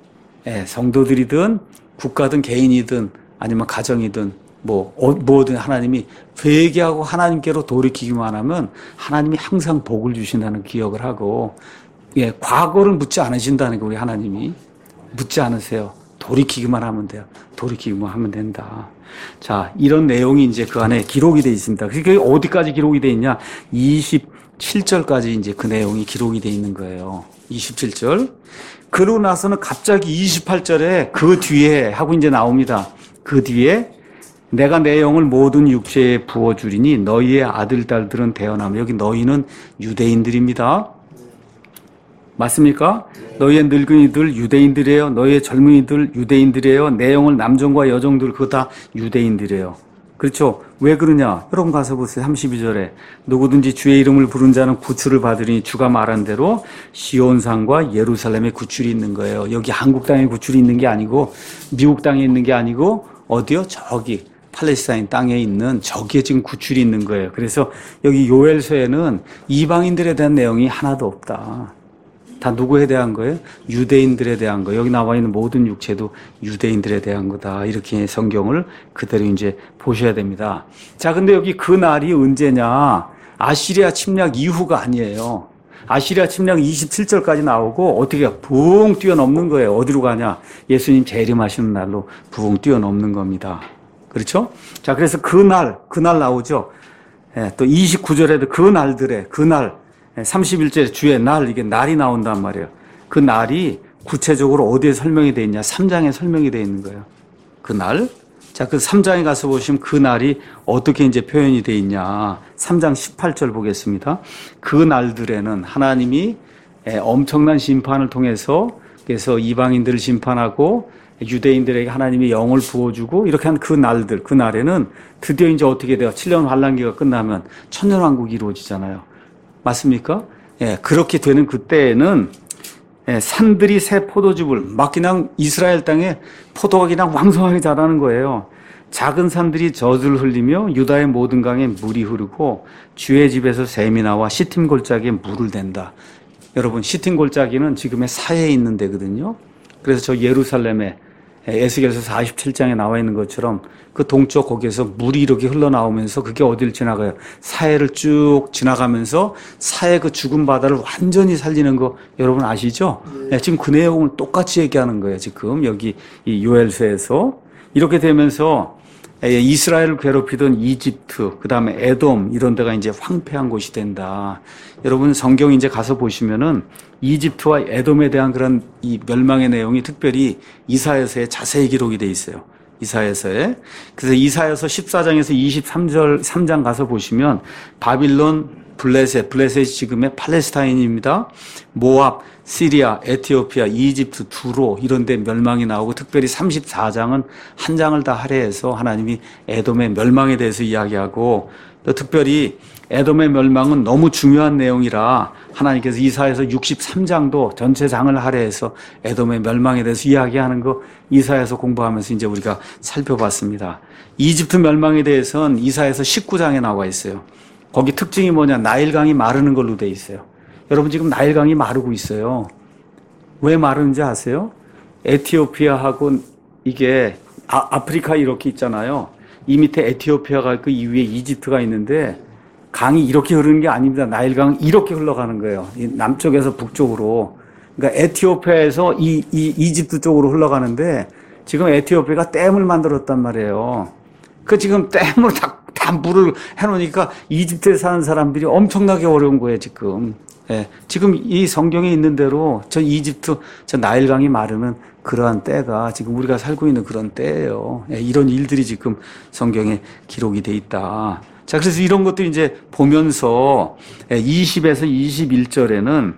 성도들이든 국가든 개인이든 아니면 가정이든 뭐든 하나님이 회개하고 하나님께로 돌이키기만 하면 하나님이 항상 복을 주신다는 기억을 하고 과거를 묻지 않으신다는 거 우리 하나님이 묻지 않으세요. 돌이키기만 하면 돼요. 돌이키기만 하면 된다. 자, 이런 내용이 이제 그 안에 기록이 되어 있습니다. 그게 어디까지 기록이 되어 있냐? 27절까지 이제 그 내용이 기록이 되어 있는 거예요. 27절. 그러고 나서는 갑자기 28절에 그 뒤에 하고 이제 나옵니다. 그 뒤에 내가 내 영을 모든 육체에 부어주리니 너희의 아들, 딸들은 대언하며 여기 너희는 유대인들입니다. 맞습니까? 너희의 늙은이들 유대인들이에요. 너희의 젊은이들 유대인들이에요. 내 영을 남종과 여종들 그거 다 유대인들이에요. 그렇죠? 왜 그러냐? 여러분 가서 보세요. 32절에 누구든지 주의 이름을 부른 자는 구출을 받으리니 주가 말한 대로 시온산과 예루살렘에 구출이 있는 거예요. 여기 한국 땅에 구출이 있는 게 아니고 미국 땅에 있는 게 아니고 어디요? 저기 팔레스타인 땅에 있는 저기에 지금 구출이 있는 거예요. 그래서 여기 요엘서에는 이방인들에 대한 내용이 하나도 없다. 다 누구에 대한 거예요? 유대인들에 대한 거. 여기 나와 있는 모든 육체도 유대인들에 대한 거다. 이렇게 성경을 그대로 이제 보셔야 됩니다. 자, 근데 여기 그 날이 언제냐? 아시리아 침략 이후가 아니에요. 아시리아 침략 27절까지 나오고 어떻게 붕 뛰어넘는 거예요. 어디로 가냐? 예수님 재림하시는 날로 붕 뛰어넘는 겁니다. 그렇죠? 자, 그래서 그 날 나오죠. 예, 또 29절에도 그 날들에, 그 날, 31절 주의 날, 이게 날이 나온단 말이에요. 그 날이 구체적으로 어디에 설명이 되어 있냐? 3장에 설명이 되어 있는 거예요. 그 날. 자, 그 3장에 가서 보시면 그 날이 어떻게 이제 표현이 되어 있냐? 3장 18절 보겠습니다. 그 날들에는 하나님이 엄청난 심판을 통해서 그래서 이방인들을 심판하고 유대인들에게 하나님이 영을 부어주고 이렇게 한 그 날들, 그 날에는 드디어 이제 어떻게 돼요? 7년 환란기가 끝나면 천년왕국이 이루어지잖아요. 맞습니까? 예, 그렇게 되는 그때에는 산들이 새 포도즙을 막 그냥 이스라엘 땅에 포도가 그냥 왕성하게 자라는 거예요. 작은 산들이 젖을 흘리며 유다의 모든 강에 물이 흐르고 주의 집에서 샘이 나와 시팀 골짜기에 물을 댄다. 여러분, 시팀 골짜기는 지금의 사해에 있는 데거든요. 그래서 저 예루살렘에 에스겔서 47장에 나와 있는 것처럼 그 동쪽 거기에서 물이 이렇게 흘러나오면서 그게 어디를 지나가요? 사해를 쭉 지나가면서 사해 그 죽은 바다를 완전히 살리는 거 여러분 아시죠? 네, 지금 그 내용을 똑같이 얘기하는 거예요. 지금 여기 이 요엘서에서 이렇게 되면서 이스라엘을 괴롭히던 이집트, 그 다음에 에돔 이런 데가 이제 황폐한 곳이 된다. 여러분 성경 이제 가서 보시면은 이집트와 에돔에 대한 그런 이 멸망의 내용이 특별히 이사야서에 자세히 기록이 돼 있어요. 이사야서에. 그래서 이사야서 14장에서 23장 가서 보시면 바빌론, 블레셋이 지금의 팔레스타인입니다. 모압, 시리아, 에티오피아, 이집트, 두로 이런 데 멸망이 나오고 특별히 34장은 한 장을 다 할애해서 하나님이 에돔의 멸망에 대해서 이야기하고 또 특별히 에돔의 멸망은 너무 중요한 내용이라 하나님께서 이사야서 63장도 전체 장을 할애해서 에돔의 멸망에 대해서 이야기하는 거 이사야서 공부하면서 이제 우리가 살펴봤습니다. 이집트 멸망에 대해서는 이사야서 19장에 나와 있어요. 거기 특징이 뭐냐? 나일강이 마르는 걸로 돼 있어요. 여러분 지금 나일강이 마르고 있어요. 왜 마르는지 아세요? 에티오피아하고 이게 아프리카 이렇게 있잖아요. 이 밑에 에티오피아가 있고 이 위에 이집트가 있는데 강이 이렇게 흐르는 게 아닙니다. 나일강은 이렇게 흘러가는 거예요. 남쪽에서 북쪽으로. 그러니까 에티오피아에서 이집트 쪽으로 흘러가는데 지금 에티오피아가 댐을 만들었단 말이에요. 그 지금 댐으로 다 물을 해놓으니까 이집트에 사는 사람들이 엄청나게 어려운 거예요, 지금. 예, 지금 이 성경에 있는 대로 저 이집트, 저 나일강이 마르는 그러한 때가 지금 우리가 살고 있는 그런 때예요. 예, 이런 일들이 지금 성경에 기록이 돼 있다. 자, 그래서 이런 것들 이제 보면서 20에서 21절에는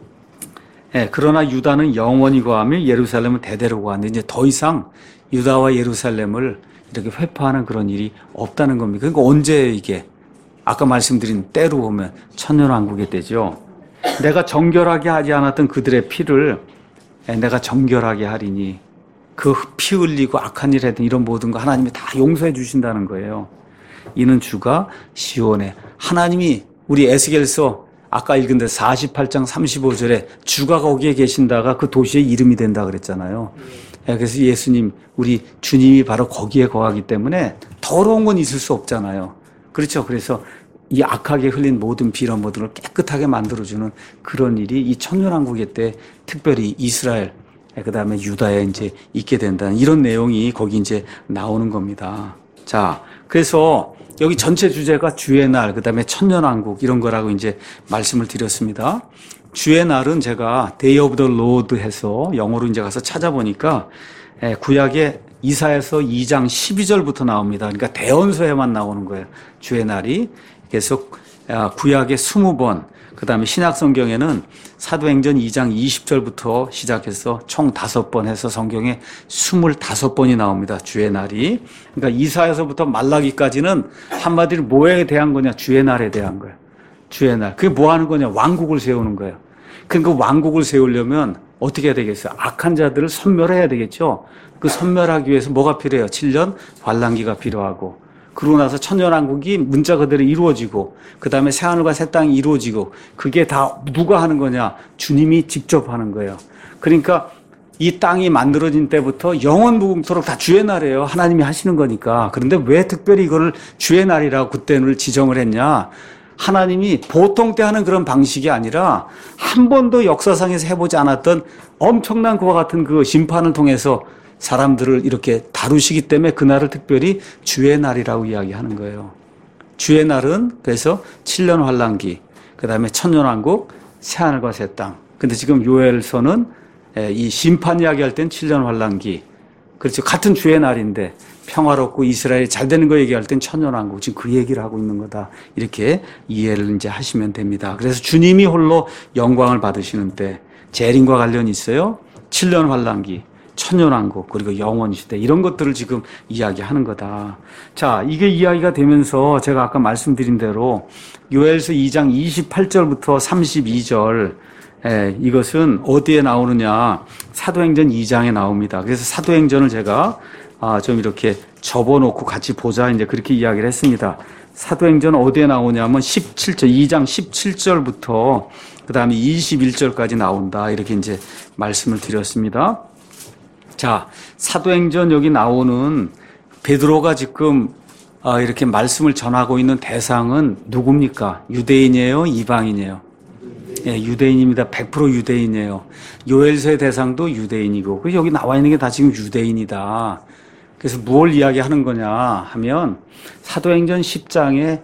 그러나 유다는 영원히 거하며 예루살렘은 대대로 거하는데 이제 더 이상 유다와 예루살렘을 이렇게 회파하는 그런 일이 없다는 겁니다. 그러니까 언제 이게 아까 말씀드린 때로 보면 천년왕국의 때죠. 내가 정결하게 하지 않았던 그들의 피를 내가 정결하게 하리니 그 피 흘리고 악한 일 했던 이런 모든 거 하나님이 다 용서해 주신다는 거예요. 이는 주가 시온에 하나님이 우리 에스겔서 아까 읽은 데 48장 35절에 주가 거기에 계신다가 그 도시의 이름이 된다 그랬잖아요. 그래서 예수님, 우리 주님이 바로 거기에 거하기 때문에 더러운 건 있을 수 없잖아요. 그렇죠. 그래서 이 악하게 흘린 모든 비런 모든을 깨끗하게 만들어주는 그런 일이 이 천년왕국의 때 특별히 이스라엘, 그 다음에 유다에 이제 있게 된다는 이런 내용이 거기 이제 나오는 겁니다. 자, 그래서 여기 전체 주제가 주의 날, 그 다음에 천년왕국 이런 거라고 이제 말씀을 드렸습니다. 주의 날은 제가 Day of the Lord 해서 영어로 이제 가서 찾아보니까 구약에 이사야서 2장 12절부터 나옵니다. 그러니까 대언서에만 나오는 거예요. 주의 날이. 그래서 구약에 20번, 그 다음에 신약 성경에는 사도행전 2장 20절부터 시작해서 총 5번 해서 성경에 25번이 나옵니다. 주의 날이. 그러니까 이사야서부터 말라기까지는 한마디로 뭐에 대한 거냐? 주의 날에 대한 거예요. 주의 날. 그게 뭐 하는 거냐? 왕국을 세우는 거예요. 그러니까 왕국을 세우려면 어떻게 해야 되겠어요? 악한 자들을 섬멸해야 되겠죠. 그 섬멸하기 위해서 뭐가 필요해요? 7년 환란기가 필요하고, 그러고 나서 천년왕국이 문자 그대로 이루어지고, 그 다음에 새하늘과 새 땅이 이루어지고, 그게 다 누가 하는 거냐? 주님이 직접 하는 거예요. 그러니까 이 땅이 만들어진 때부터 영원 무궁토록 다 주의 날이에요. 하나님이 하시는 거니까. 그런데 왜 특별히 이거를 주의 날이라고 그때를 지정을 했냐? 하나님이 보통 때 하는 그런 방식이 아니라 한 번도 역사상에서 해보지 않았던 엄청난 그와 같은 그 심판을 통해서 사람들을 이렇게 다루시기 때문에 그날을 특별히 주의 날이라고 이야기하는 거예요. 주의 날은 그래서 7년 환란기, 그 다음에 천년왕국, 새하늘과 새 땅. 근데 지금 요엘서는 이 심판 이야기할 땐 7년 환란기, 그렇죠. 같은 주의 날인데 평화롭고 이스라엘이 잘 되는 거 얘기할 땐 천년왕국, 지금 그 얘기를 하고 있는 거다. 이렇게 이해를 이제 하시면 됩니다. 그래서 주님이 홀로 영광을 받으시는 때 재림과 관련이 있어요. 7년 환란기, 천년왕국, 그리고 영원시대, 이런 것들을 지금 이야기하는 거다. 자, 이게 이야기가 되면서 제가 아까 말씀드린 대로 요엘서 2장 28절부터 32절, 이것은 어디에 나오느냐? 사도행전 2장에 나옵니다. 그래서 사도행전을 제가 좀 이렇게 접어놓고 같이 보자, 이제 그렇게 이야기를 했습니다. 사도행전 어디에 나오냐면 17절, 2장 17절부터 그 다음에 21절까지 나온다, 이렇게 이제 말씀을 드렸습니다. 자, 사도행전 여기 나오는 베드로가 지금 이렇게 말씀을 전하고 있는 대상은 누굽니까? 유대인이에요? 이방인이에요? 예, 유대인입니다. 100% 유대인이에요. 요엘서의 대상도 유대인이고, 그래서 여기 나와 있는 게 다 지금 유대인이다. 그래서 무엇을 이야기하는 거냐 하면 사도행전 10장에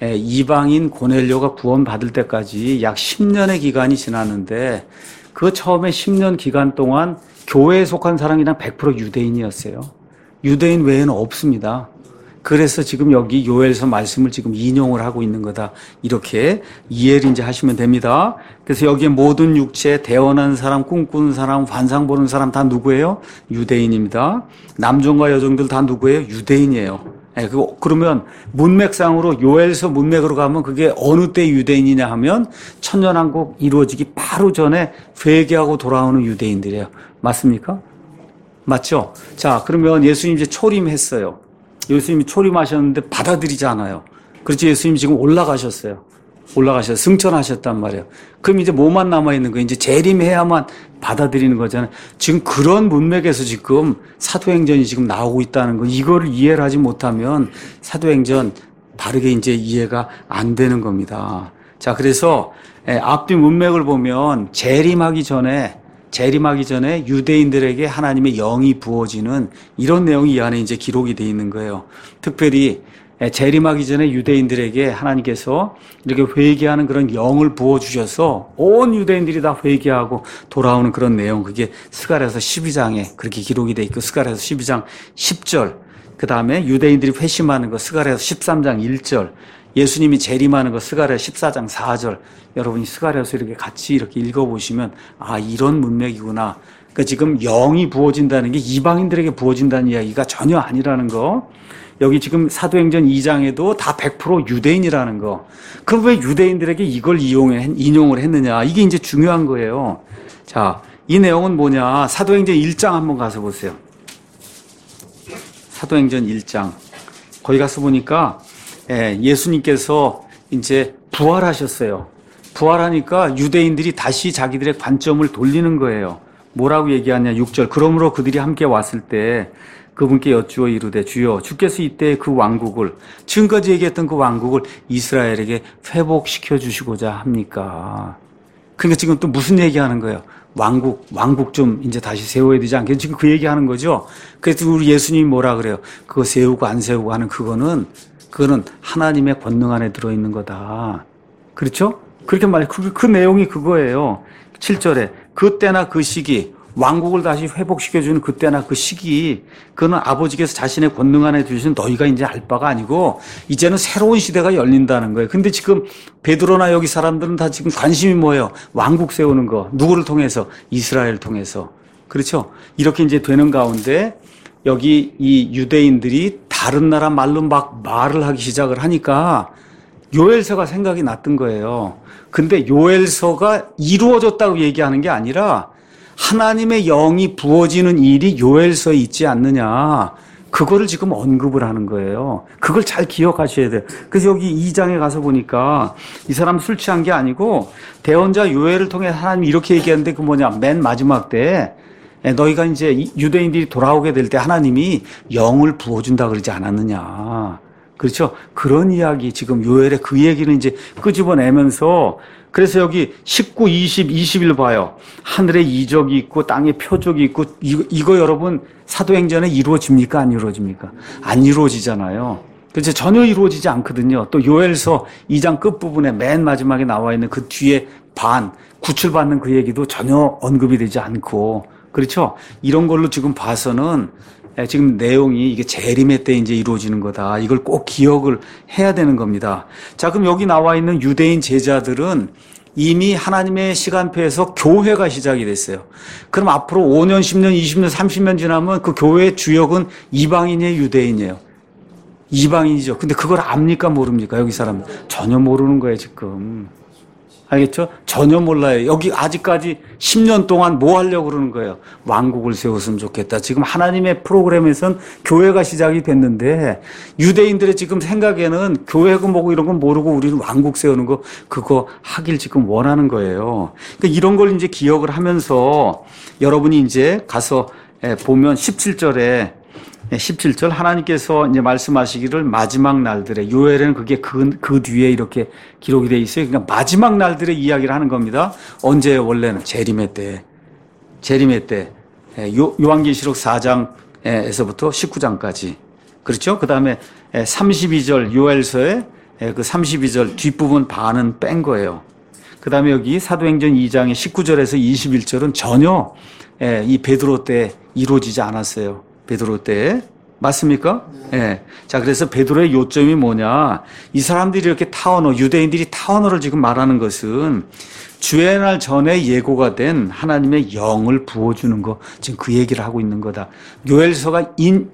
이방인 고넬료가 구원받을 때까지 약 10년의 기간이 지났는데, 그 처음에 10년 기간 동안 교회에 속한 사람이 그냥 100% 유대인이었어요. 유대인 외에는 없습니다. 그래서 지금 여기 요엘서 말씀을 지금 인용을 하고 있는 거다, 이렇게 이해를 이제 하시면 됩니다. 그래서 여기에 모든 육체, 대언하는 사람, 꿈꾸는 사람, 환상 보는 사람 다 누구예요? 유대인입니다. 남종과 여종들 다 누구예요? 유대인이에요. 그러면 문맥상으로 요엘서 문맥으로 가면 그게 어느 때 유대인이냐 하면 천년왕국 이루어지기 바로 전에 회개하고 돌아오는 유대인들이에요. 맞습니까? 맞죠? 자, 그러면 예수님 이제 초림했어요. 예수님이 초림하셨는데 받아들이지 않아요. 그렇지, 예수님 지금 올라가셨어요. 승천하셨단 말이에요. 그럼 이제 뭐만 남아있는 거예요? 이제 재림해야만 받아들이는 거잖아요. 지금 그런 문맥에서 지금 사도행전이 지금 나오고 있다는 거, 이거를 이해를 하지 못하면 사도행전 바르게 이제 이해가 안 되는 겁니다. 자, 그래서 앞뒤 문맥을 보면 재림하기 전에 유대인들에게 하나님의 영이 부어지는 이런 내용이 이 안에 이제 기록이 되어 있는 거예요. 특별히 재림하기 전에 유대인들에게 하나님께서 이렇게 회개하는 그런 영을 부어주셔서 온 유대인들이 다 회개하고 돌아오는 그런 내용, 그게 스가랴서 12장에 그렇게 기록이 되어 있고, 스가랴서 12장 10절, 그 다음에 유대인들이 회심하는 거 스가랴서 13장 1절, 예수님이 재림하는 거 스가랴 14장 4절, 여러분이 스가랴서 이렇게 같이 이렇게 읽어보시면 이런 문맥이구나. 그러니까 지금 영이 부어진다는 게 이방인들에게 부어진다는 이야기가 전혀 아니라는 거. 여기 지금 사도행전 2장에도 다 100% 유대인이라는 거. 그럼 왜 유대인들에게 이걸 인용을 했느냐? 이게 이제 중요한 거예요. 자, 이 내용은 뭐냐? 사도행전 1장 한번 가서 보세요. 사도행전 1장. 거기 가서 보니까 예수님께서 이제 부활하셨어요. 부활하니까 유대인들이 다시 자기들의 관점을 돌리는 거예요. 뭐라고 얘기하냐? 6절. 그러므로 그들이 함께 왔을 때 그분께 여쭈어 이르되, 주여, 주께서 이때 그 왕국을, 지금까지 얘기했던 그 왕국을 이스라엘에게 회복시켜 주시고자 합니까? 그러니까 지금 또 무슨 얘기하는 거예요? 왕국 좀 이제 다시 세워야 되지 않겠어요? 지금 그 얘기하는 거죠. 그래서 우리 예수님이 뭐라 그래요? 그거 세우고 안 세우고 하는 그거는 하나님의 권능 안에 들어있는 거다. 그렇죠? 그렇게 말해. 그 내용이 그거예요. 7절에 그때나 그 시기 왕국을 다시 회복시켜주는 그때나 그 시기, 그거는 아버지께서 자신의 권능 안에 두신 너희가 이제 알 바가 아니고 이제는 새로운 시대가 열린다는 거예요. 근데 지금 베드로나 여기 사람들은 다 지금 관심이 뭐예요? 왕국 세우는 거. 누구를 통해서? 이스라엘을 통해서. 그렇죠? 이렇게 이제 되는 가운데 여기 이 유대인들이 다른 나라 말로 막 말을 하기 시작을 하니까 요엘서가 생각이 났던 거예요. 근데 요엘서가 이루어졌다고 얘기하는 게 아니라 하나님의 영이 부어지는 일이 요엘서에 있지 않느냐. 그거를 지금 언급을 하는 거예요. 그걸 잘 기억하셔야 돼요. 그래서 여기 2장에 가서 보니까 이 사람 술 취한 게 아니고 대언자 요엘을 통해 하나님이 이렇게 얘기하는데 그 뭐냐. 맨 마지막 때 너희가 이제 유대인들이 돌아오게 될 때 하나님이 영을 부어준다 그러지 않았느냐. 그렇죠? 그런 이야기 지금 요엘의 그 얘기는 이제 끄집어내면서 그래서 여기 19, 20, 21 봐요. 하늘에 이적이 있고 땅에 표적이 있고 이거 여러분 사도행전에 이루어집니까? 안 이루어집니까? 안 이루어지잖아요. 그래서 전혀 이루어지지 않거든요. 또 요엘서 2장 끝부분에 맨 마지막에 나와 있는 그 뒤에 구출받는 그 얘기도 전혀 언급이 되지 않고 그렇죠? 이런 걸로 지금 봐서는 지금 내용이 이게 재림의 때 이제 이루어지는 거다. 이걸 꼭 기억을 해야 되는 겁니다. 자, 그럼 여기 나와 있는 유대인 제자들은 이미 하나님의 시간표에서 교회가 시작이 됐어요. 그럼 앞으로 5년, 10년, 20년, 30년 지나면 그 교회의 주역은 이방인이에요, 유대인이에요? 이방인이죠. 근데 그걸 압니까, 모릅니까? 여기 사람 전혀 모르는 거예요, 지금. 알겠죠? 전혀 몰라요. 여기 아직까지 10년 동안 뭐 하려고 그러는 거예요? 왕국을 세웠으면 좋겠다. 지금 하나님의 프로그램에선 교회가 시작이 됐는데 유대인들의 지금 생각에는 교회고 뭐고 이런 건 모르고 우리는 왕국 세우는 거 그거 하길 지금 원하는 거예요. 그러니까 이런 걸 이제 기억을 하면서 여러분이 이제 가서 보면 17절 하나님께서 이제 말씀하시기를 마지막 날들에 요엘에는 그게 그 뒤에 이렇게 기록이 돼 있어요. 그러니까 마지막 날들의 이야기를 하는 겁니다. 언제 원래는 재림의 때 요한계시록 4장에서부터 19장까지 그렇죠? 그 다음에 32절 요엘서의 그 32절 뒷부분 반은 뺀 거예요. 그 다음에 여기 사도행전 2장의 19절에서 21절은 전혀 이 베드로 때 이루어지지 않았어요. 베드로 때. 맞습니까? 예. 자, 그래서 베드로의 요점이 뭐냐. 이 사람들이 이렇게 유대인들이 타언어를 지금 말하는 것은 주의 날 전에 예고가 된 하나님의 영을 부어주는 거. 지금 그 얘기를 하고 있는 거다. 요엘서가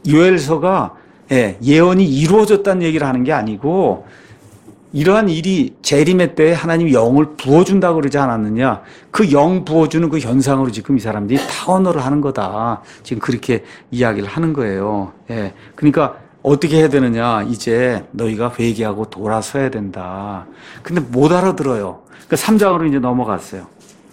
예언이 이루어졌다는 얘기를 하는 게 아니고 이러한 일이 재림의 때에 하나님이 영을 부어준다고 그러지 않았느냐. 그 영 부어주는 그 현상으로 지금 이 사람들이 타언어를 하는 거다. 지금 그렇게 이야기를 하는 거예요. 예. 그러니까 어떻게 해야 되느냐. 이제 너희가 회개하고 돌아서야 된다. 근데 못 알아들어요. 그러니까 3장으로 이제 넘어갔어요.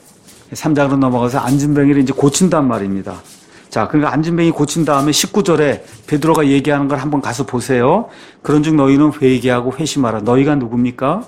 3장으로 넘어가서 안진뱅이를 이제 고친단 말입니다. 자, 그러니까 안진뱅이 고친 다음에 19절에 베드로가 얘기하는 걸 한번 가서 보세요. 그런즉 너희는 회개하고 회심하라. 너희가 누굽니까?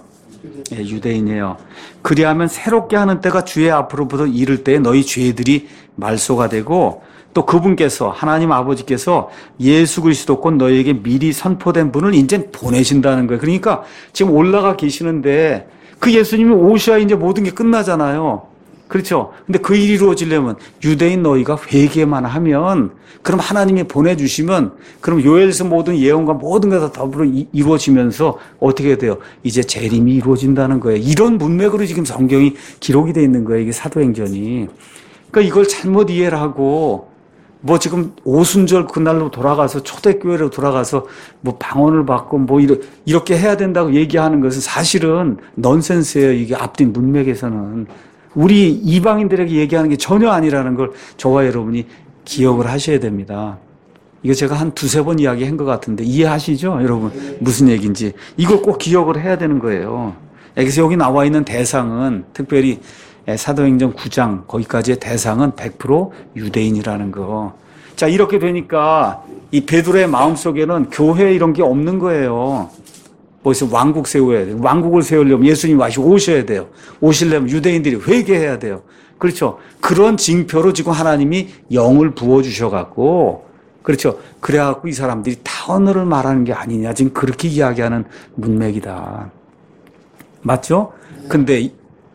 유대인이에요. 그리하면 새롭게 하는 때가 주의 앞으로부터 이를 때에 너희 죄들이 말소가 되고 또 그분께서 하나님 아버지께서 예수 그리스도 곧 너희에게 미리 선포된 분을 이제 보내신다는 거예요. 그러니까 지금 올라가 계시는데 그 예수님이 오셔야 이제 모든 게 끝나잖아요. 그렇죠. 근데 그 일이 이루어지려면 유대인 너희가 회개만 하면 그럼 하나님이 보내주시면 그럼 요엘서 모든 예언과 모든 게 다 더불어 이루어지면서 어떻게 돼요? 이제 재림이 이루어진다는 거예요. 이런 문맥으로 지금 성경이 기록이 되어 있는 거예요. 이게 사도행전이. 그러니까 이걸 잘못 이해를 하고 뭐 지금 오순절 그날로 돌아가서 초대교회로 돌아가서 뭐 방언을 받고 뭐 이렇게 해야 된다고 얘기하는 것은 사실은 넌센스예요. 이게 앞뒤 문맥에서는. 우리 이방인들에게 얘기하는 게 전혀 아니라는 걸 저와 여러분이 기억을 하셔야 됩니다. 이거 제가 한 두세 번 이야기한 것 같은데 이해하시죠? 여러분 무슨 얘기인지. 이걸 꼭 기억을 해야 되는 거예요. 그래서 여기 나와 있는 대상은 특별히 사도행전 9장 거기까지의 대상은 100% 유대인이라는 거. 자, 이렇게 되니까 이 베드로의 마음속에는 교회 이런 게 없는 거예요. 벌써 왕국 세워야 돼요. 왕국을 세우려면 예수님 오셔야 돼요. 오시려면 유대인들이 회개해야 돼요. 그렇죠. 그런 징표로 지금 하나님이 영을 부어주셔갖고, 그렇죠. 그래갖고 이 사람들이 타언어를 말하는 게 아니냐. 지금 그렇게 이야기하는 문맥이다. 맞죠? 근데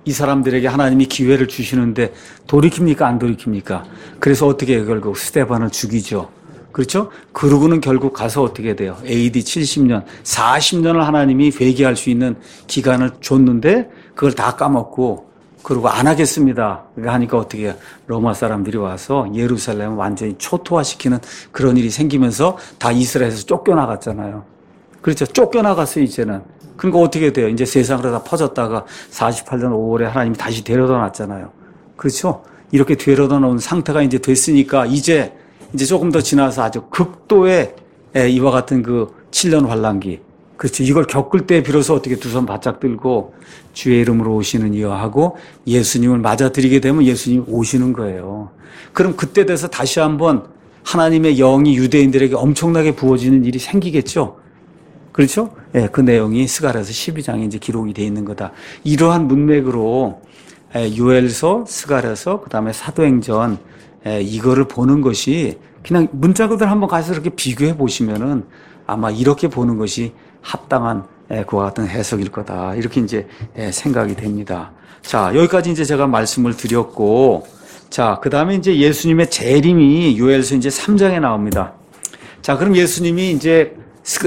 이 사람들에게 하나님이 기회를 주시는데 돌이킵니까? 안 돌이킵니까? 그래서 어떻게 해요? 결국 스데반을 죽이죠. 그렇죠? 그러고는 결국 가서 어떻게 돼요? AD 70년, 40년을 하나님이 회개할 수 있는 기간을 줬는데 그걸 다 까먹고 그러고 안 하겠습니다. 하니까 어떻게 해요? 로마 사람들이 와서 예루살렘을 완전히 초토화시키는 그런 일이 생기면서 다 이스라엘에서 쫓겨나갔잖아요. 그렇죠? 쫓겨나갔어요, 이제는. 그러니까 어떻게 돼요? 이제 세상으로 다 퍼졌다가 48년 5월에 하나님이 다시 데려다 놨잖아요. 그렇죠? 이렇게 데려다 놓은 상태가 이제 됐으니까 이제 조금 더 지나서 아주 극도의 이와 같은 그 7년 환란기. 그렇죠. 이걸 겪을 때 비로소 어떻게 두 손 바짝 들고 주의 이름으로 오시는 이여 하고 예수님을 맞아들이게 되면 예수님이 오시는 거예요. 그럼 그때 돼서 다시 한번 하나님의 영이 유대인들에게 엄청나게 부어지는 일이 생기겠죠. 그렇죠? 예, 그 내용이 스가랴서 12장에 이제 기록이 되어 있는 거다. 이러한 문맥으로 요엘서, 스가랴서, 그다음에 사도행전 이거를 보는 것이 그냥 문자 그대로 한번 가서 이렇게 비교해 보시면은 아마 이렇게 보는 것이 합당한 그와 같은 해석일 거다. 이렇게 이제 생각이 됩니다. 자, 여기까지 이제 제가 말씀을 드렸고, 자, 그 다음에 이제 예수님의 재림이 요엘서 이제 3장에 나옵니다. 자, 그럼 예수님이 이제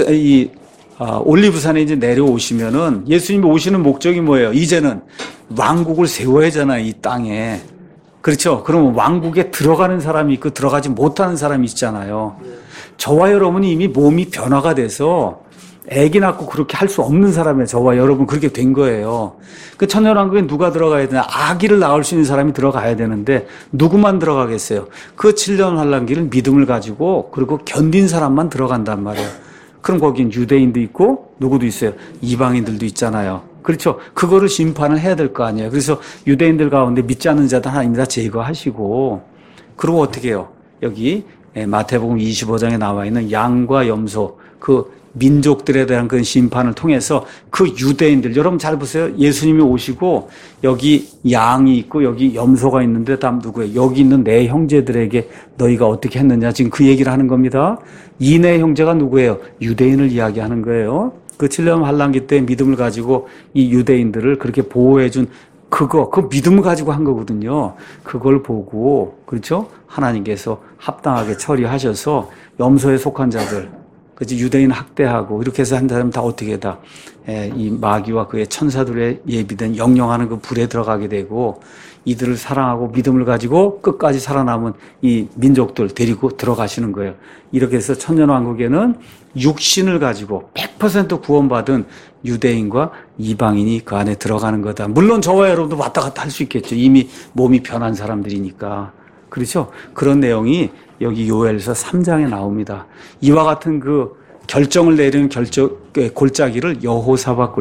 올리브산에 이제 내려오시면은 예수님이 오시는 목적이 뭐예요? 이제는 왕국을 세워야 하잖아요, 이 땅에. 그렇죠? 그러면 왕국에 들어가는 사람이 있고 들어가지 못하는 사람이 있잖아요. 저와 여러분이 이미 몸이 변화가 돼서 아기 낳고 그렇게 할 수 없는 사람이에요. 저와 여러분 그렇게 된 거예요. 그 천년왕국에 누가 들어가야 되나? 아기를 낳을 수 있는 사람이 들어가야 되는데 누구만 들어가겠어요? 그 7년 환란기를 믿음을 가지고 그리고 견딘 사람만 들어간단 말이에요. 그럼 거긴 유대인도 있고 누구도 있어요. 이방인들도 있잖아요. 그렇죠. 그거를 심판을 해야 될 거 아니에요. 그래서 유대인들 가운데 믿지 않는 자들 하나님이 다 제거하시고 그리고 어떻게 해요? 여기 마태복음 25장에 나와 있는 양과 염소 그 민족들에 대한 그 심판을 통해서 그 유대인들 여러분 잘 보세요. 예수님이 오시고 여기 양이 있고 여기 염소가 있는데 다음 누구예요? 여기 있는 내 형제들에게 너희가 어떻게 했느냐 지금 그 얘기를 하는 겁니다. 이 내 형제가 누구예요? 유대인을 이야기하는 거예요. 그 7년 환란기 때 믿음을 가지고 이 유대인들을 그렇게 보호해준 그 믿음을 가지고 한 거거든요. 그걸 보고, 그렇죠? 하나님께서 합당하게 처리하셔서 염소에 속한 자들, 그치? 유대인 학대하고, 이렇게 해서 한 사람 다 어떻게 이 마귀와 그의 천사들의 예비된 영영하는 그 불에 들어가게 되고, 이들을 사랑하고 믿음을 가지고 끝까지 살아남은 이 민족들 데리고 들어가시는 거예요. 이렇게 해서 천년왕국에는 육신을 가지고 100% 구원받은 유대인과 이방인이 그 안에 들어가는 거다. 물론 저와 여러분도 왔다 갔다 할 수 있겠죠. 이미 몸이 변한 사람들이니까. 그렇죠? 그런 내용이 여기 요엘서 3장에 나옵니다. 이와 같은 그 결정을 내리는 골짜기를 여호사밧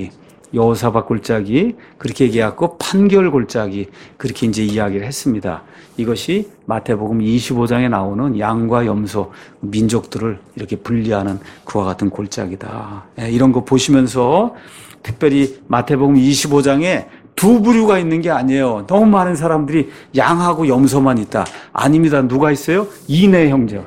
골짜기 그렇게 얘기하고 판결 골짜기 그렇게 이제 이야기를 했습니다. 이것이 마태복음 25장에 나오는 양과 염소 민족들을 이렇게 분리하는 그와 같은 골짜기다. 이런 거 보시면서 특별히 마태복음 25장에 두 부류가 있는 게 아니에요. 너무 많은 사람들이 양하고 염소만 있다. 아닙니다. 누가 있어요? 이내 형제.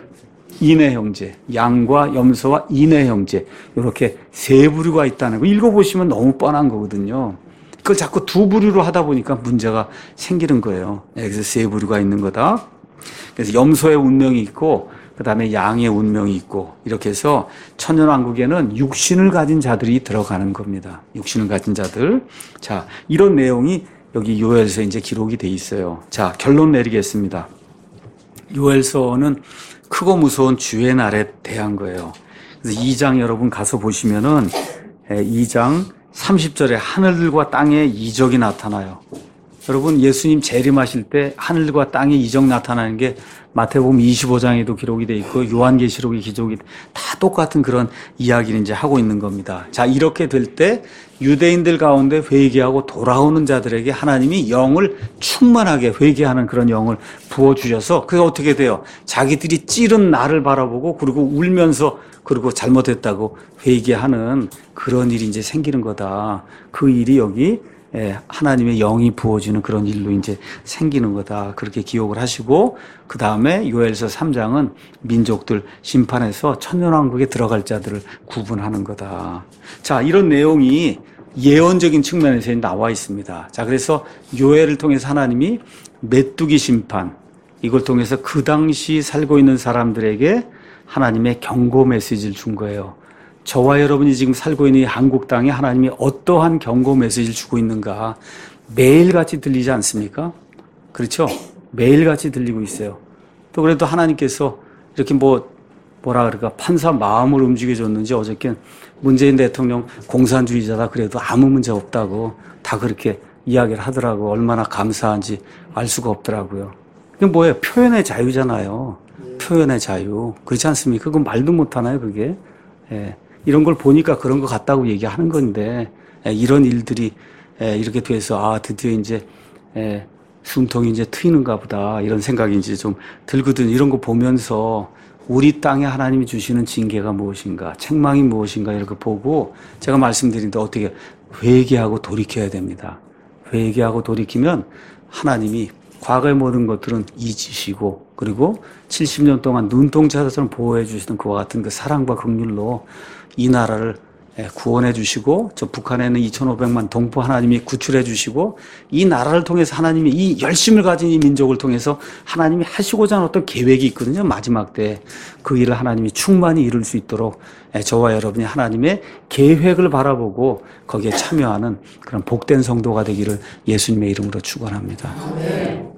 양과 염소와 이내 형제. 이렇게 세 부류가 있다는 거. 읽어보시면 너무 뻔한 거거든요. 그걸 자꾸 두 부류로 하다 보니까 문제가 생기는 거예요. 그래서 세 부류가 있는 거다. 그래서 염소의 운명이 있고, 그 다음에 양의 운명이 있고, 이렇게 해서 천년왕국에는 육신을 가진 자들이 들어가는 겁니다. 육신을 가진 자들. 자, 이런 내용이 여기 요엘서에 이제 기록이 돼 있어요. 자, 결론 내리겠습니다. 요엘서는 크고 무서운 주의 날에 대한 거예요. 그래서 2장 여러분 가서 보시면은 2장 30절에 하늘과 땅에 이적이 나타나요. 여러분 예수님 재림하실 때 하늘과 땅에 이적 나타나는 게 마태복음 25장에도 기록이 돼 있고 요한계시록에 기록이 다 똑같은 그런 이야기를 이제 하고 있는 겁니다. 자, 이렇게 될 때 유대인들 가운데 회개하고 돌아오는 자들에게 하나님이 영을 충만하게 회개하는 그런 영을 부어주셔서 그게 어떻게 돼요? 자기들이 찌른 나를 바라보고 그리고 울면서 그리고 잘못했다고 회개하는 그런 일이 이제 생기는 거다. 그 일이 여기 하나님의 영이 부어지는 그런 일로 이제 생기는 거다. 그렇게 기억을 하시고, 그 다음에 요엘서 3장은 민족들 심판해서 천년왕국에 들어갈 자들을 구분하는 거다. 자, 이런 내용이 예언적인 측면에서 나와 있습니다. 자, 그래서 요엘을 통해서 하나님이 메뚜기 심판, 이걸 통해서 그 당시 살고 있는 사람들에게 하나님의 경고 메시지를 준 거예요. 저와 여러분이 지금 살고 있는 이 한국 땅에 하나님이 어떠한 경고 메시지를 주고 있는가 매일같이 들리지 않습니까? 그렇죠? 매일같이 들리고 있어요. 또 그래도 하나님께서 이렇게 뭐라 그럴까, 판사 마음을 움직여줬는지 어저께 문재인 대통령 공산주의자다 그래도 아무 문제 없다고 다 그렇게 이야기를 하더라고. 얼마나 감사한지 알 수가 없더라고요. 이게 뭐예요? 표현의 자유잖아요. 표현의 자유. 그렇지 않습니까? 그건 말도 못하나요, 그게? 예. 이런 걸 보니까 그런 것 같다고 얘기하는 건데, 예. 이런 일들이 이렇게 돼서, 드디어 이제, 숨통이 이제 트이는가 보다. 이런 생각이 이제 좀 들거든. 이런 거 보면서 우리 땅에 하나님이 주시는 징계가 무엇인가, 책망이 무엇인가 이렇게 보고 제가 말씀드린데 어떻게 회개하고 돌이켜야 됩니다. 회개하고 돌이키면 하나님이 과거의 모든 것들은 잊으시고 그리고 70년 동안 눈동자처럼 보호해 주시던 그와 같은 그 사랑과 긍휼로 이 나라를 구원해 주시고 저 북한에는 2,500만 동포 하나님이 구출해 주시고 이 나라를 통해서 하나님이 이 열심을 가진 이 민족을 통해서 하나님이 하시고자 하는 어떤 계획이 있거든요. 마지막 때 그 일을 하나님이 충만히 이룰 수 있도록 저와 여러분이 하나님의 계획을 바라보고 거기에 참여하는 그런 복된 성도가 되기를 예수님의 이름으로 축원합니다.